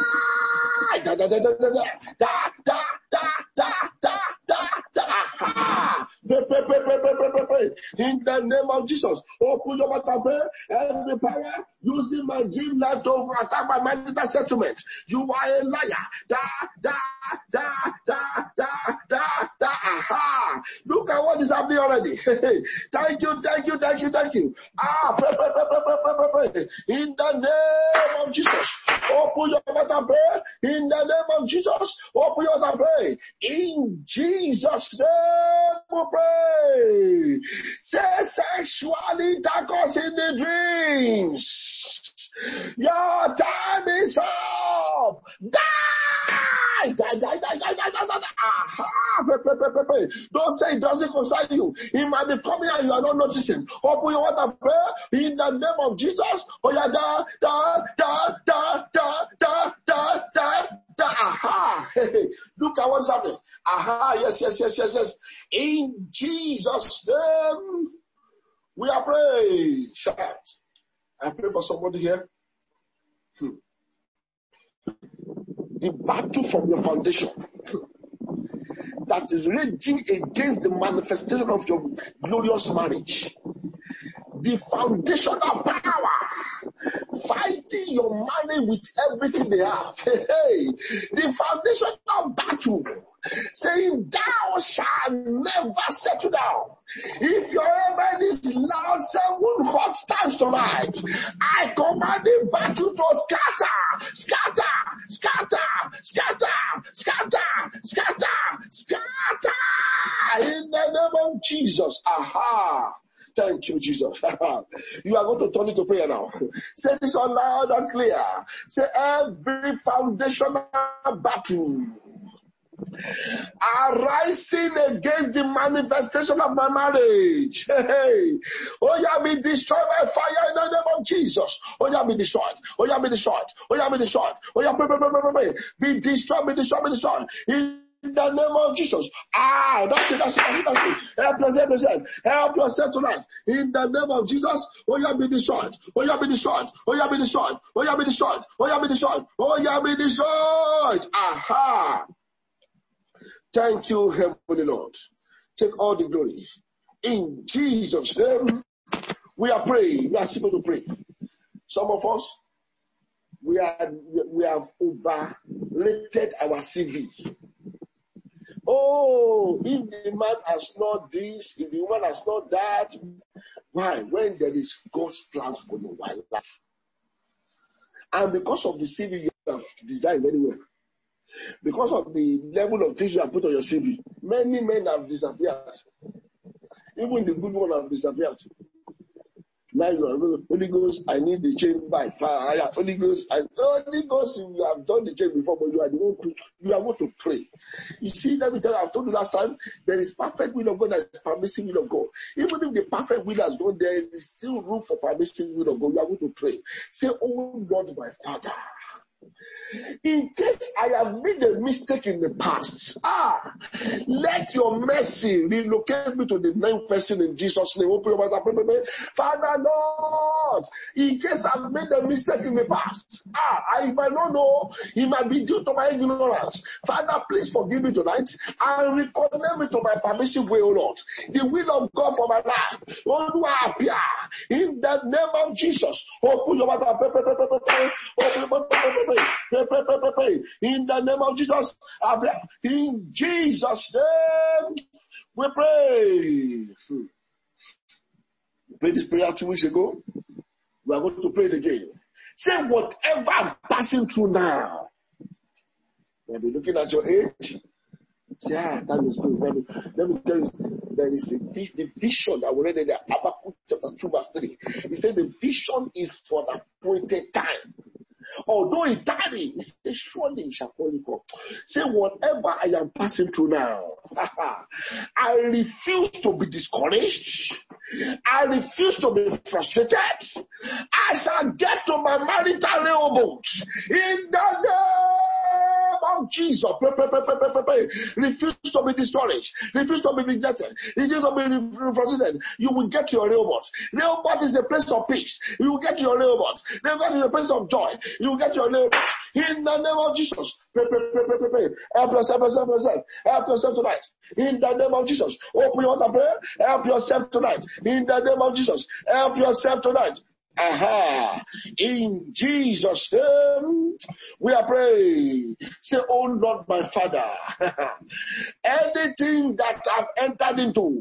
Da da da da da da da da da da da da da. Pray, pray, pray, pray, pray, pray, pray, pray. In the name of Jesus, open your mouth and pray. Every power using my dream life to attack my marital settlement. You are a liar. Da da da da da da da. Aha! Look at what is happening already. Thank you, thank you, thank you, thank you. Ah, pray, pray, pray, pray, pray, pray, pray, pray. In the name of Jesus, open your mouth and pray. In the name of Jesus, open your mouth and pray. In Jesus' name we pray. Say sexually intercourse in the dreams. Your time is up. Die! Die, die, die, die, die, die, die, die. Aha! Pray, pray, pray, pray, pray. Don't say it doesn't concern you. It might be coming and you are not noticing. Open your mouth and pray in the name of Jesus. Oh yeah, da, da, da, da, da, da, da, da, da. Aha! Look at what's happening. Aha! Yes, yes, yes, yes, yes. In Jesus' name, we are praying. Shout. I pray for somebody here. Hmm. The battle from your foundation that is raging against the manifestation of your glorious marriage. The foundational power fighting your marriage with everything they have. Hey, hey. The foundational battle saying, thou shalt never settle down. If your amen is loud seven hot times tonight, I command the battle to scatter, scatter, scatter, scatter, scatter, scatter, scatter, in the name of Jesus. Aha. Thank you, Jesus. You are going to turn it to prayer now. Say this out loud and clear. Say, every foundational battle arising against the manifestation of my marriage. Hey, hey. Oh, yeah, be destroyed by fire in the name of Jesus. Oh, yeah, be destroyed. Oh, yeah, be destroyed. Oh, yeah, be destroyed. Oh, yeah, pray, pray, pray, pray, pray. Be destroyed, be destroyed, be destroyed. In In the name of Jesus. Ah, that's it, that's it, that's it, that's it. Help yourself, help yourself. Help yourself tonight. In the name of Jesus, oh, yeah, be destroyed. Oh, yeah, be destroyed. Oh, yeah, be destroyed. Oh, yeah, be destroyed. Oh, yeah, be destroyed. Oh, yeah, be destroyed. Aha. Thank you, Heavenly Lord. Take all the glory. In Jesus' name, we are praying. We are supposed to pray. Some of us, we are we have overrated our C V. Oh, if the man has not this, if the woman has not that, why? When there is God's plans for your life. And because of the C V you have designed very well, because of the level of things you have put on your C V, many men have disappeared. Even the good one have disappeared. Now you are going, Holy Ghost, I need the chain by fire. Holy Ghost, I, Holy Ghost, you have done the chain before, but you are the one to, you are going to pray. You see, let me tell you, I've told you last time, there is perfect will of God, there is permissive will of God. Even if the perfect will has gone, there is still room for permissive will of God. You are going to pray. Say, oh Lord, my Father, in case I have made a mistake in the past, ah, let your mercy relocate me to the ninth person in Jesus' name. Open your mouth and pray, pray, pray. Father, Lord, in case I've made a mistake in the past, ah, I might not know, it might be due to my ignorance. Father, please forgive me tonight and reconnect me to my permissive way, O Lord. The will of God for my life. Oh, do I appear in the name of Jesus? Open your mouth and pray, pray, pray, pray, pray. Open your mouth and pray, pray, pray. Pray, pray, pray, pray, pray. In the name of Jesus, in Jesus' name, we pray. We prayed this prayer two weeks ago. We are going to pray it again. Say, whatever I'm passing through now, you'll be looking at your age. Say, ah, time is good. Let me, let me tell you, there is a the vision that we read in the Habakkuk chapter two, verse three. He said, the vision is for the appointed time. Although it tarry, he said, surely it shall only come. Say, whatever I am passing through now, I refuse to be discouraged. I refuse to be frustrated. I shall get to my marital Rehoboth in the name of Jesus. Pray, pray, pray, pray, pray, pray. Refuse to be discouraged. Refuse to be rejected. Refuse to be frustrated. You will get to your Rehoboth. Rehoboth is a place of peace. You will get to your Rehoboth. Rehoboth is a place of joy. You will get to your Rehoboth. In the name of Jesus. Pray, pray, pray, pray, pray, pray. Help yourself, yourself, yourself. Help yourself tonight. In the name of Jesus. Open your mouth and pray. Help yourself tonight. In the name of Jesus. Help yourself tonight. Aha. In Jesus' name, we are praying. Say, oh Lord, my Father, anything that I've entered into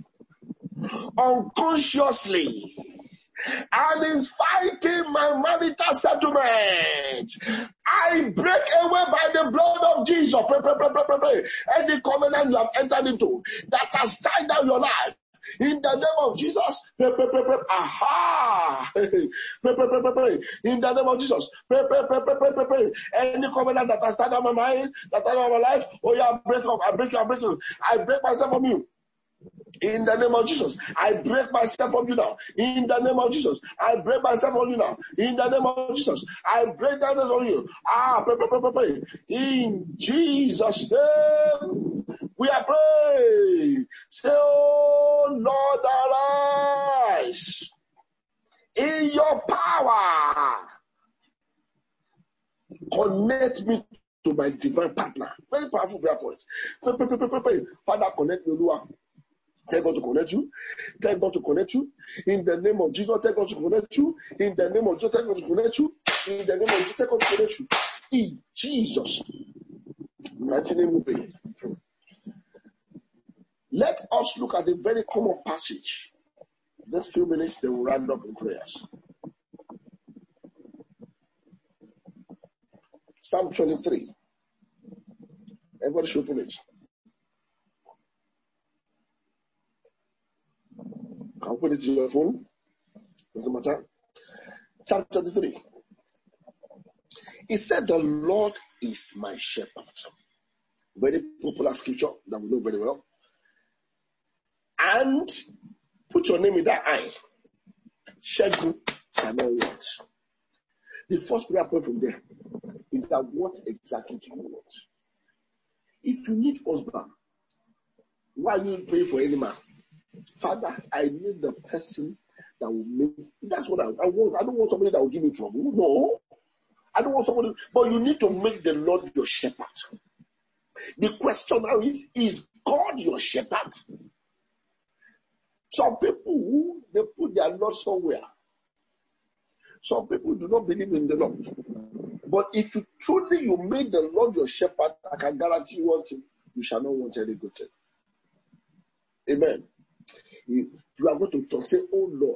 unconsciously and is fighting my marital settlement, I break away by the blood of Jesus. Pray, pray, pray, pray, pray, pray. Any covenant you have entered into that has tied down your life, in the name of Jesus, pray, pray, pray, pray. Aha! Pray, pray, pray, pray, pray. In the name of Jesus, pray, pray, pray, pray, pray, pray, pray. Any covenant that has tied down my mind, that has tied down my life, oh yeah, I break up, I break you, I break you. I break myself from you. In the name of Jesus, I break myself from you now. In the name of Jesus, I break myself from you now. In the name of Jesus, I break that on you. Ah, pray, pray, pray, pray, pray. In Jesus' name, we are praying. Say, oh Lord, arise in your power. Connect me to my divine partner. Very powerful prayer point. Pray, pray, pray, pray, pray. Father, connect me, Lord. Tell God to connect you. Tell God to connect you. In the name of Jesus, tell God to connect you. In the name of Jesus, tell God to connect you. In the name of Jesus, tell God to connect you. In Jesus' mighty name we pray. Let us look at a very common passage. Next few minutes, they will round up in prayers. Psalm twenty-three. Everybody should open it. I'll put it to your phone. Doesn't matter. Psalm twenty-three. He said, the Lord is my shepherd. Very popular scripture that we know very well. And put your name in that eye. Shegun shall not want. The first prayer point from there is that what exactly do you want? If you need husband, why are you praying for any man? Father, I need the person that will make. That's what I, I want. I don't want somebody that will give me trouble. No. I don't want somebody, but you need to make the Lord your shepherd. The question now is, is God your shepherd? Some people, they put their Lord somewhere. Some people do not believe in the Lord. But if you truly you make the Lord your shepherd, I can guarantee you one thing, you shall not want any good thing. Amen. You, you are going to talk, say, oh Lord,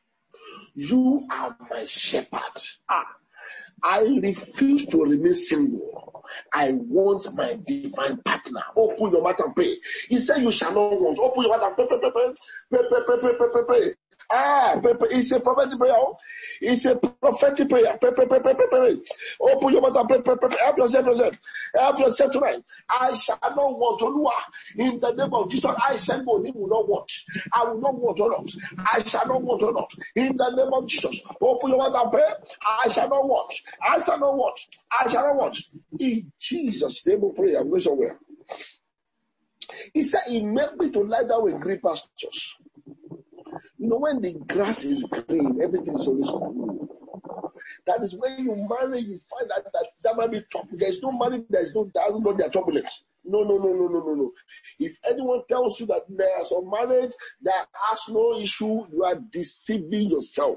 you are my shepherd. Ah, I refuse to remain single. I want my divine partner. Open your mouth and pray. He said you shall not want. Open your mouth and pray, pray, pray, pray, pray, pray, pray, pray, pray, pray. Ah, pray, pray. It's a prophetic prayer. It's a prophetic prayer. Pray, pray, pray, pray, pray, pray. Open your mouth and pray, pray, pray, pray. Help yourself, yourself. Help yourself tonight. I shall not want. Olúwa, in the name of Jesus, I shall go. He will not want. I will not want, O Lord. I shall not want, O Lord. In the name of Jesus, open your mouth and pray. I shall not want. I shall not want. I shall not want. In Jesus' name we pray. I'm going somewhere. He said, He made me to lie down with green pastures. You know, when the grass is green, everything is always cool. That is when you marry, you find that that, that might be trouble. There is no marriage, there is no, there hasn't got their turbulence. No, no, no, no, no, no, no. If anyone tells you that there is a marriage that has no issue, you are deceiving yourself.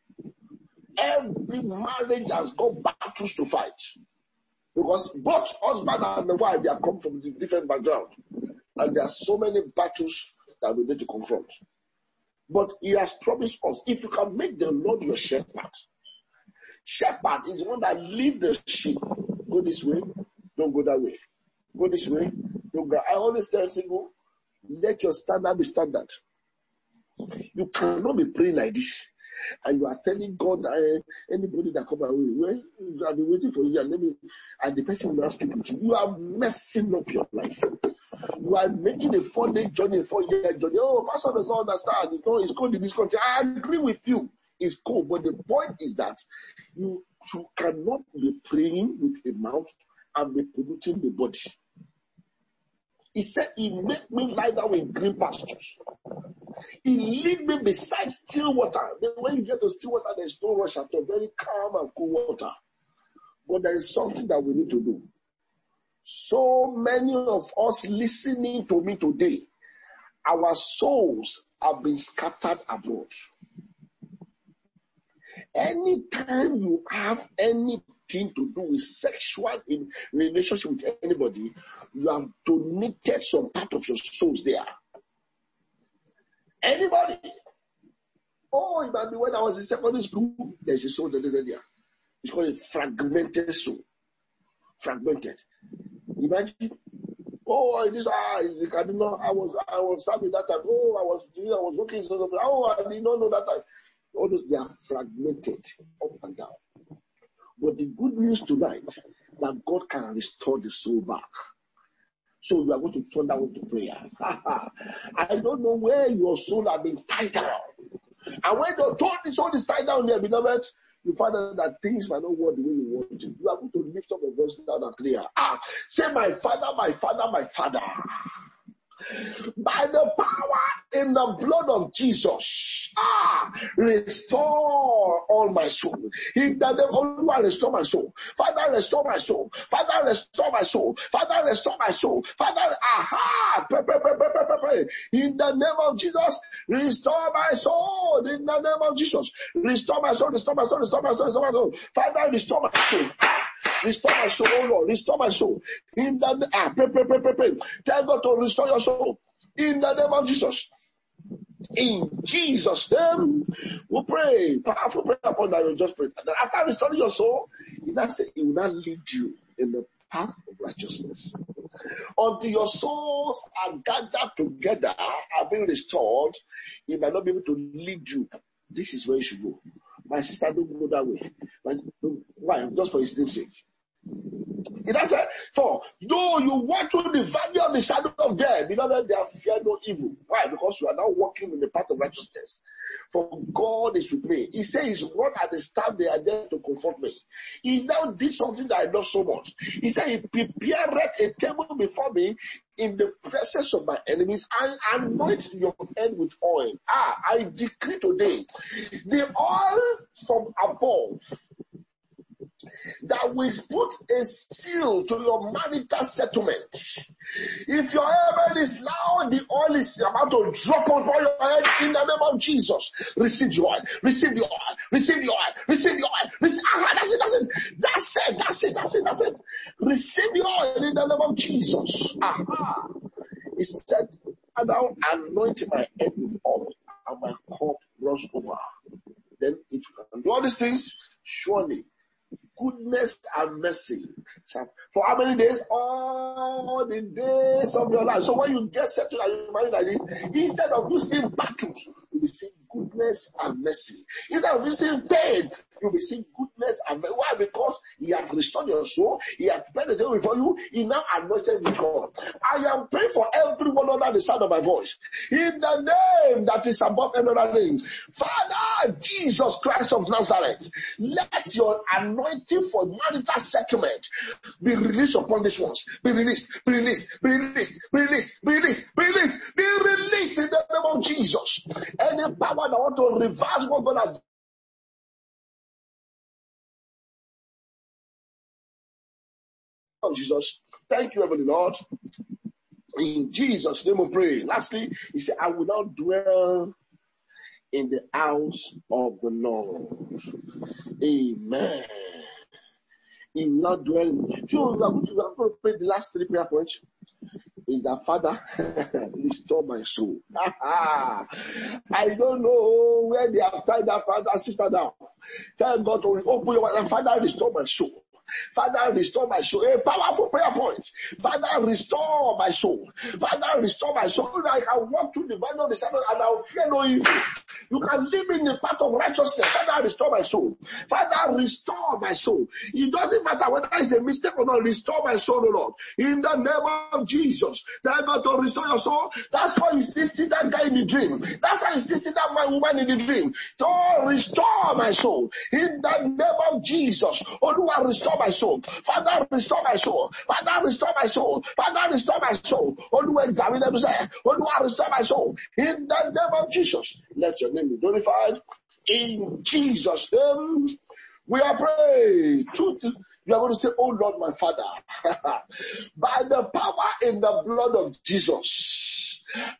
Every marriage has got battles to fight. Because both husband and the wife, they are come from a different background. And there are so many battles that we need to confront. But He has promised us, if you can make the Lord your shepherd. Shepherd is one that leads the sheep. Go this way, don't go that way. Go this way, don't go. I always tell single, let your standard be standard. You cannot be praying like this. And you are telling God that uh, anybody that come away, well, I've been waiting for you, and let me, and the person will not sleep with you. You are messing up your life. You are making a four-day journey, four-year journey. Oh, pastor does not understand. It's not. It's cold in this country. I agree with you. It's cold, but the point is that you, you cannot be praying with a mouth and be polluting the body. He said, He made me lie down in green pastures. He lead me beside still water. Then when you get to still water, there's no rush at all. Very calm and cool water. But there is something that we need to do. So many of us listening to me today, our souls have been scattered abroad. Anytime you have anything to do with sexual in relationship with anybody, you have donated some part of your souls there. Anybody? Oh, it might be when I was in secondary school, there's a soul that is there. It's called a fragmented soul. Fragmented. Imagine. Oh, this ah, is a cardinal. I was I was serving that time. Oh, I was I was working so oh, I did not know that time. All those they are fragmented up and down. But the good news tonight that God can restore the soul back. So you are going to turn that into prayer. I don't know where your soul has been tied down. And when the turn soul is tied down there, beloved, you find out that things might not work the way you want it. You are going to lift up your voice down and clear. Ah, say, my Father, my Father, my Father. By the power in the blood of Jesus, ah, restore all my soul. In the name of God, restore my soul. Father, restore my soul. Father, restore my soul. Father, restore my soul. Father, aha, pray, pray, pray, pray, pray, pray, pray. In the name of Jesus, restore my soul. In the name of Jesus, restore my soul, restore my soul, restore my soul, restore my soul. Father, restore my soul. Restore my soul, oh Lord. Restore my soul. In the ah, pray, pray, pray, pray, pray. Tell God to restore your soul. In the name of Jesus. In Jesus' name, we pray. Powerful prayer upon that you just pray. And after restoring your soul, he now said, he will not lead you in the path of righteousness. Until your souls are gathered together, are being restored, he might not be able to lead you. This is where you should go. My sister, don't go that way. Why? Just for his name's sake. It does say, for though you walk through the valley of the shadow of death, beloved, there fear no evil. Why? Because you are now walking in the path of righteousness. For God is with me. He says his rod and the staff, they are there to comfort me. He now did something that I love so much. He said he prepared a table before me in the presence of my enemies and anoint your head with oil. Ah, I decree today, the oil from above that will put a seal to your marital settlement. If your heaven is loud, the oil is about to drop on your head in the name of Jesus. Receive the oil, receive the oil, receive the oil, receive the oil. Receive, ah, that's it, that's it, that's it, that's it, that's it, that's it. Receive the oil in the name of Jesus. Ah, he said, and I'll anoint my head with oil, and my cup runs over. Then, if you can do all these things, surely goodness and mercy. For how many days? All the days of your life. So when you get settled and you marry like this, instead of you seeing battles, you'll be seeing goodness and mercy. Instead of you seeing pain, you'll be seeing goodness and mercy. Why? Because he has restored your soul. He has prepared the table before you. He now anointed with God. I am praying for everyone under the sound of my voice. In the name that is above every other name. Father, Jesus Christ of Nazareth, let your anointing for marital settlement be released upon these ones. Be released, be released, be released, be released, be released, be released, be released in the name of Jesus. Any power that want to reverse what God has done, oh, Jesus, thank you, Heavenly Lord. In Jesus' name we pray. Lastly, he said, I will not dwell in the house of the Lord. Amen. He will not dwell in. So we are going to, we are going to pray the last three prayer points. Is that, Father, restore my soul. I don't know where they have tied that father and sister down. Tell God to open your mouth and Father, restore my soul. Father, restore my soul. A powerful prayer point. Father, restore my soul. Father, restore my soul. So that I can walk through the valley of the shadow and I will fear no evil. You can live in the path of righteousness. Father, restore my soul. Father, restore my soul. It doesn't matter whether it's a mistake or not. Restore my soul, O Lord. In the name of Jesus. Tell God to restore your soul. That's why you still see that guy in the dream. That's why you still see that man, woman in the dream. To restore my soul. In the name of Jesus. Oluwa, restore my soul. Father, restore my soul. Father, restore my soul. Father, restore my soul. Oluwa, Oluwa, restore my soul. In the name of Jesus. Let your name be glorified. In Jesus' name, we are praying. Truth, you are going to say, oh Lord, my Father, by the power in the blood of Jesus,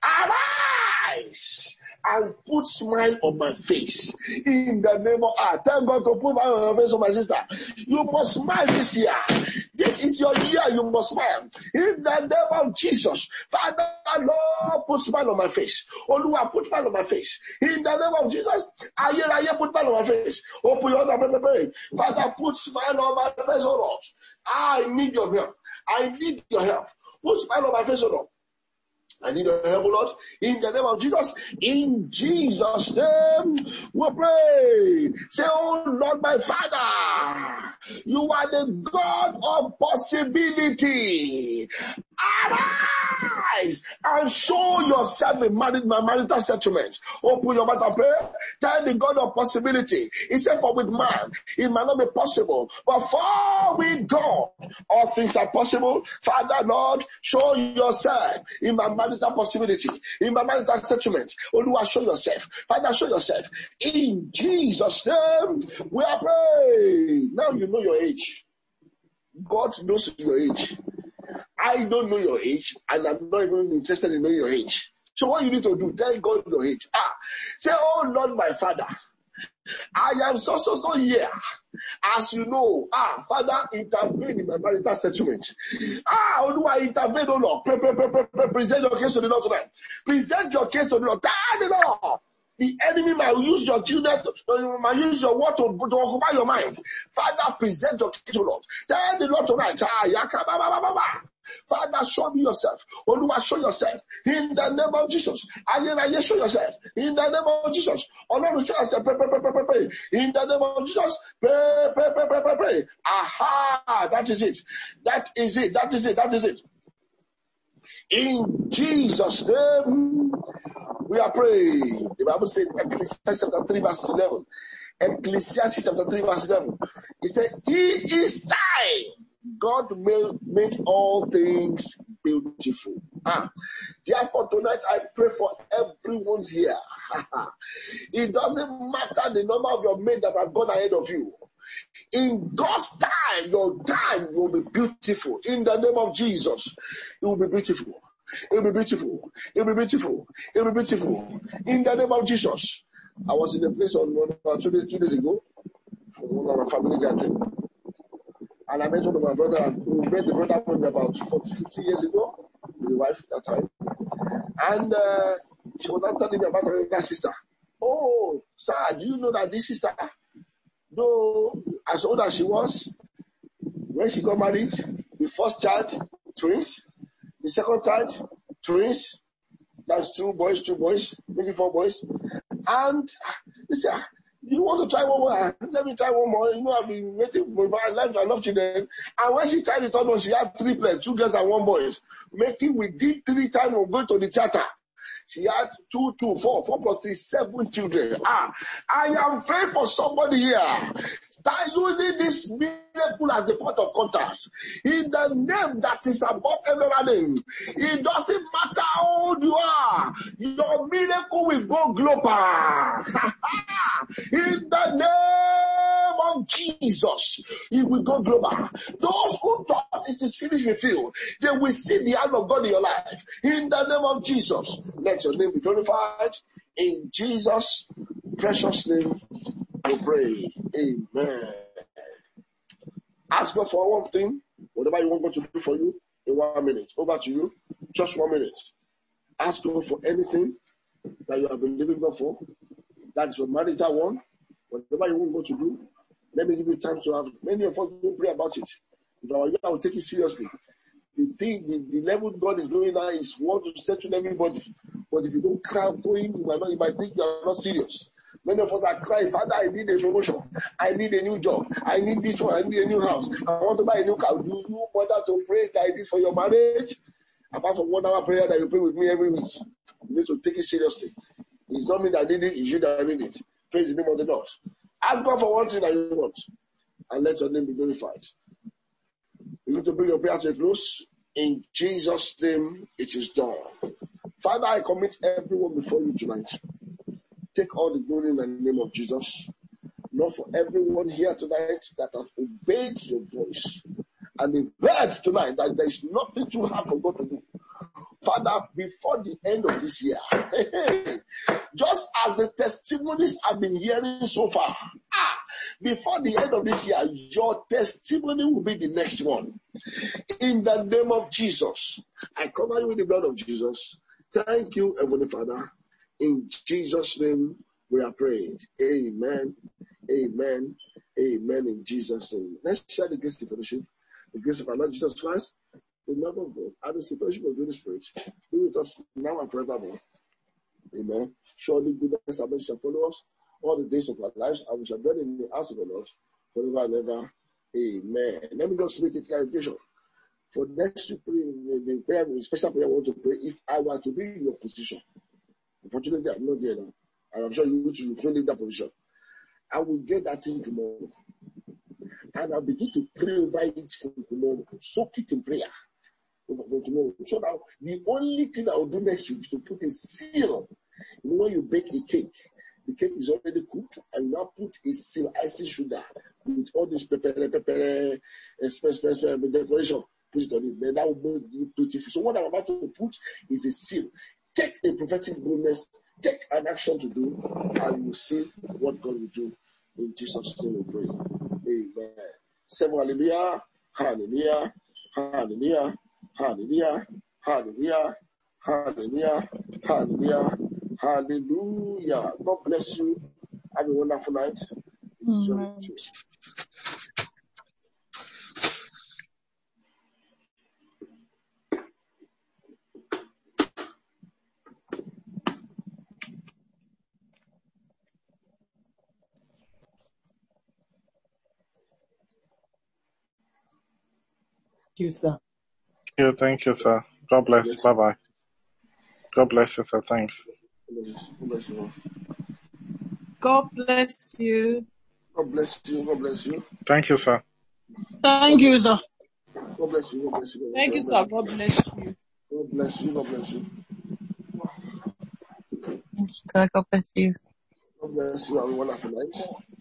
arise and put smile on my face. In the name of God, tell God to put smile on your face, oh my sister. You must smile this year. This is your year, you must smile. In the name of Jesus, Father, Lord, put smile on my face. Oluwa, put smile on my face. In the name of Jesus, aye, aye, put smile on my face. Open your mouth and pray. Father, put smile on my face, oh Lord. I need your help. I need your help. Put smile on my face, oh Lord. I need your help, Lord, in the name of Jesus. In Jesus' name, we pray. Say, oh Lord, my Father, you are the God of possibility. Arise and show yourself in my marital settlement. Open your mouth and pray. Tell the God of possibility. He said, for with man, it might not be possible, but for with God, all things are possible. Father, Lord, show yourself in my marital possibility, in my marital settlement. Oluwa, show yourself. Father, show yourself. In Jesus' name, we are praying. Now you know your age. God knows your age. I don't know your age, and I'm not even interested in knowing your age. So what you need to do, tell God your age. Ah, say, oh Lord, my Father, I am so, so, so here. As you know, ah, Father, intervene in my marital settlement. Ah, how do I intervene, oh Lord? Pre- pre- pre- pre- pre- present your case to the Lord tonight. Present your case to the Lord. Tell the Lord. The enemy might use your children, to, might use your word to, to occupy your mind. Father, present your case to the Lord. Tell the Lord tonight. Ah, yaka, ba, ba, ba, ba, ba. Father, show me yourself. Oluwa, show yourself. In the name of Jesus. Ayeraye, show yourself. In the name of Jesus. Olorun, show yourself. Pray, pray, pray, pray, pray, pray. In the name of Jesus. Pray, pray, pray, pray, pray, pray. Aha, that is it. That is it. That is it. That is it. In Jesus' name, we are praying. The Bible says, Ecclesiastes chapter three, verse eleven. Ecclesiastes chapter three, verse eleven. It said, it is time. God made, made all things beautiful. Ah. Therefore, tonight I pray for everyone's here. It doesn't matter the number of your men that have gone ahead of you. In God's time, your time will be beautiful. In the name of Jesus, it will be beautiful. It will be beautiful. It will be beautiful. It will be beautiful. In the name of Jesus. I was in a place on one or two days, two days ago for one of our family gathering. And I met one of my brother, we met the brother maybe about forty, fifty years ago, with the wife at that time. And uh, she was not telling me about her younger sister. Oh, sir, do you know that this sister, though as old as she was, when she got married, the first child, twins, the second child, twins, that's two boys, two boys, maybe four boys. And they said, you want to try one more? Let me try one more. You know, I've been waiting for my life. I love children. And when she tried the third one, she had three players, two girls and one boy. Making within three times of going to the theater. She had two, two, four, four plus three, seven children. Ah, I am praying for somebody here. Start using this miracle as a point of contact. In the name that is above every name. It doesn't matter how old you are. Your miracle will go global. In the name of Jesus, it will go global. Those who thought it is finished with you, they will see the hand of God in your life. In the name of Jesus, let your name be glorified. In Jesus' precious name, we pray. Amen. Ask God for one thing, whatever you want God to do for you, in one minute. Over to you. Just one minute. Ask God for anything that you have been living God for. That's your marital one. Whatever you want God to do, let me give you time to have. Many of us don't pray about it. If I were you, I would take it seriously. The thing, the, the level God is doing now is want to settle everybody. But if you don't cry to Him, you might not. You might think you are not serious. Many of us are crying, Father, I need a promotion. I need a new job. I need this one. I need a new house. I want to buy a new car. Do you bother to pray like this for your marriage? Apart from one hour prayer that you pray with me every week, you need to take it seriously. It's not me that did it, it's you that did it. Praise the name of the Lord. Ask God for one thing that you want, and let your name be glorified. You need to bring your prayer to a close. In Jesus' name, it is done. Father, I commit everyone before you tonight. Take all the glory in the name of Jesus. Lord, for everyone here tonight that has obeyed your voice and they've heard tonight that there is nothing too hard for God to do. Father, before the end of this year, just as the testimonies I've been hearing so far, ah, before the end of this year, your testimony will be the next one. In the name of Jesus, I cover you with the blood of Jesus. Thank you, Heavenly Father. In Jesus' name, we are praying. Amen. Amen. Amen. In Jesus' name. Let's share the grace of fellowship. The grace of our Lord Jesus Christ, the love of God, and the fellowship of the Holy Spirit be with us now and forevermore. Amen. Surely goodness and mercy shall follow us all the days of our lives, and we shall dwell in the house of the Lord forever and ever. Amen. Let me just make a clarification. For next week, the prayer, the special prayer I want to pray, if I were to be in your position, unfortunately I'm not there now, and I'm sure you will to leave that position, I will get that thing tomorrow. And I'll begin to pray over it from tomorrow. Soak it in prayer from tomorrow. So now, the only thing I will do next week is to put a seal. You know, when you bake a cake, the cake is already cooked, and you now put a seal, icing sugar, with all this pepper, pepper, pepper, decoration. Put it on it. Then that will make it beautiful. So what I'm about to put is a seal. Take a prophetic boldness Take an action to do, and you will see what God will do. In Jesus' name we pray. Amen. Say hallelujah, hallelujah, hallelujah, hallelujah, hallelujah, hallelujah, hallelujah, hallelujah. God bless you. Have a wonderful night. It's very true. You, sir. Yeah, thank you, sir. God bless. Yes. Bye bye. God bless you, sir. Thanks. God bless you. God bless you. God bless you. God bless you. Thank you, sir. Thank you, sir. God bless you. God bless you. Thank you, sir. God bless you. God bless you. God bless you. Thank you, sir. God bless you. God bless you. Have a wonderful night.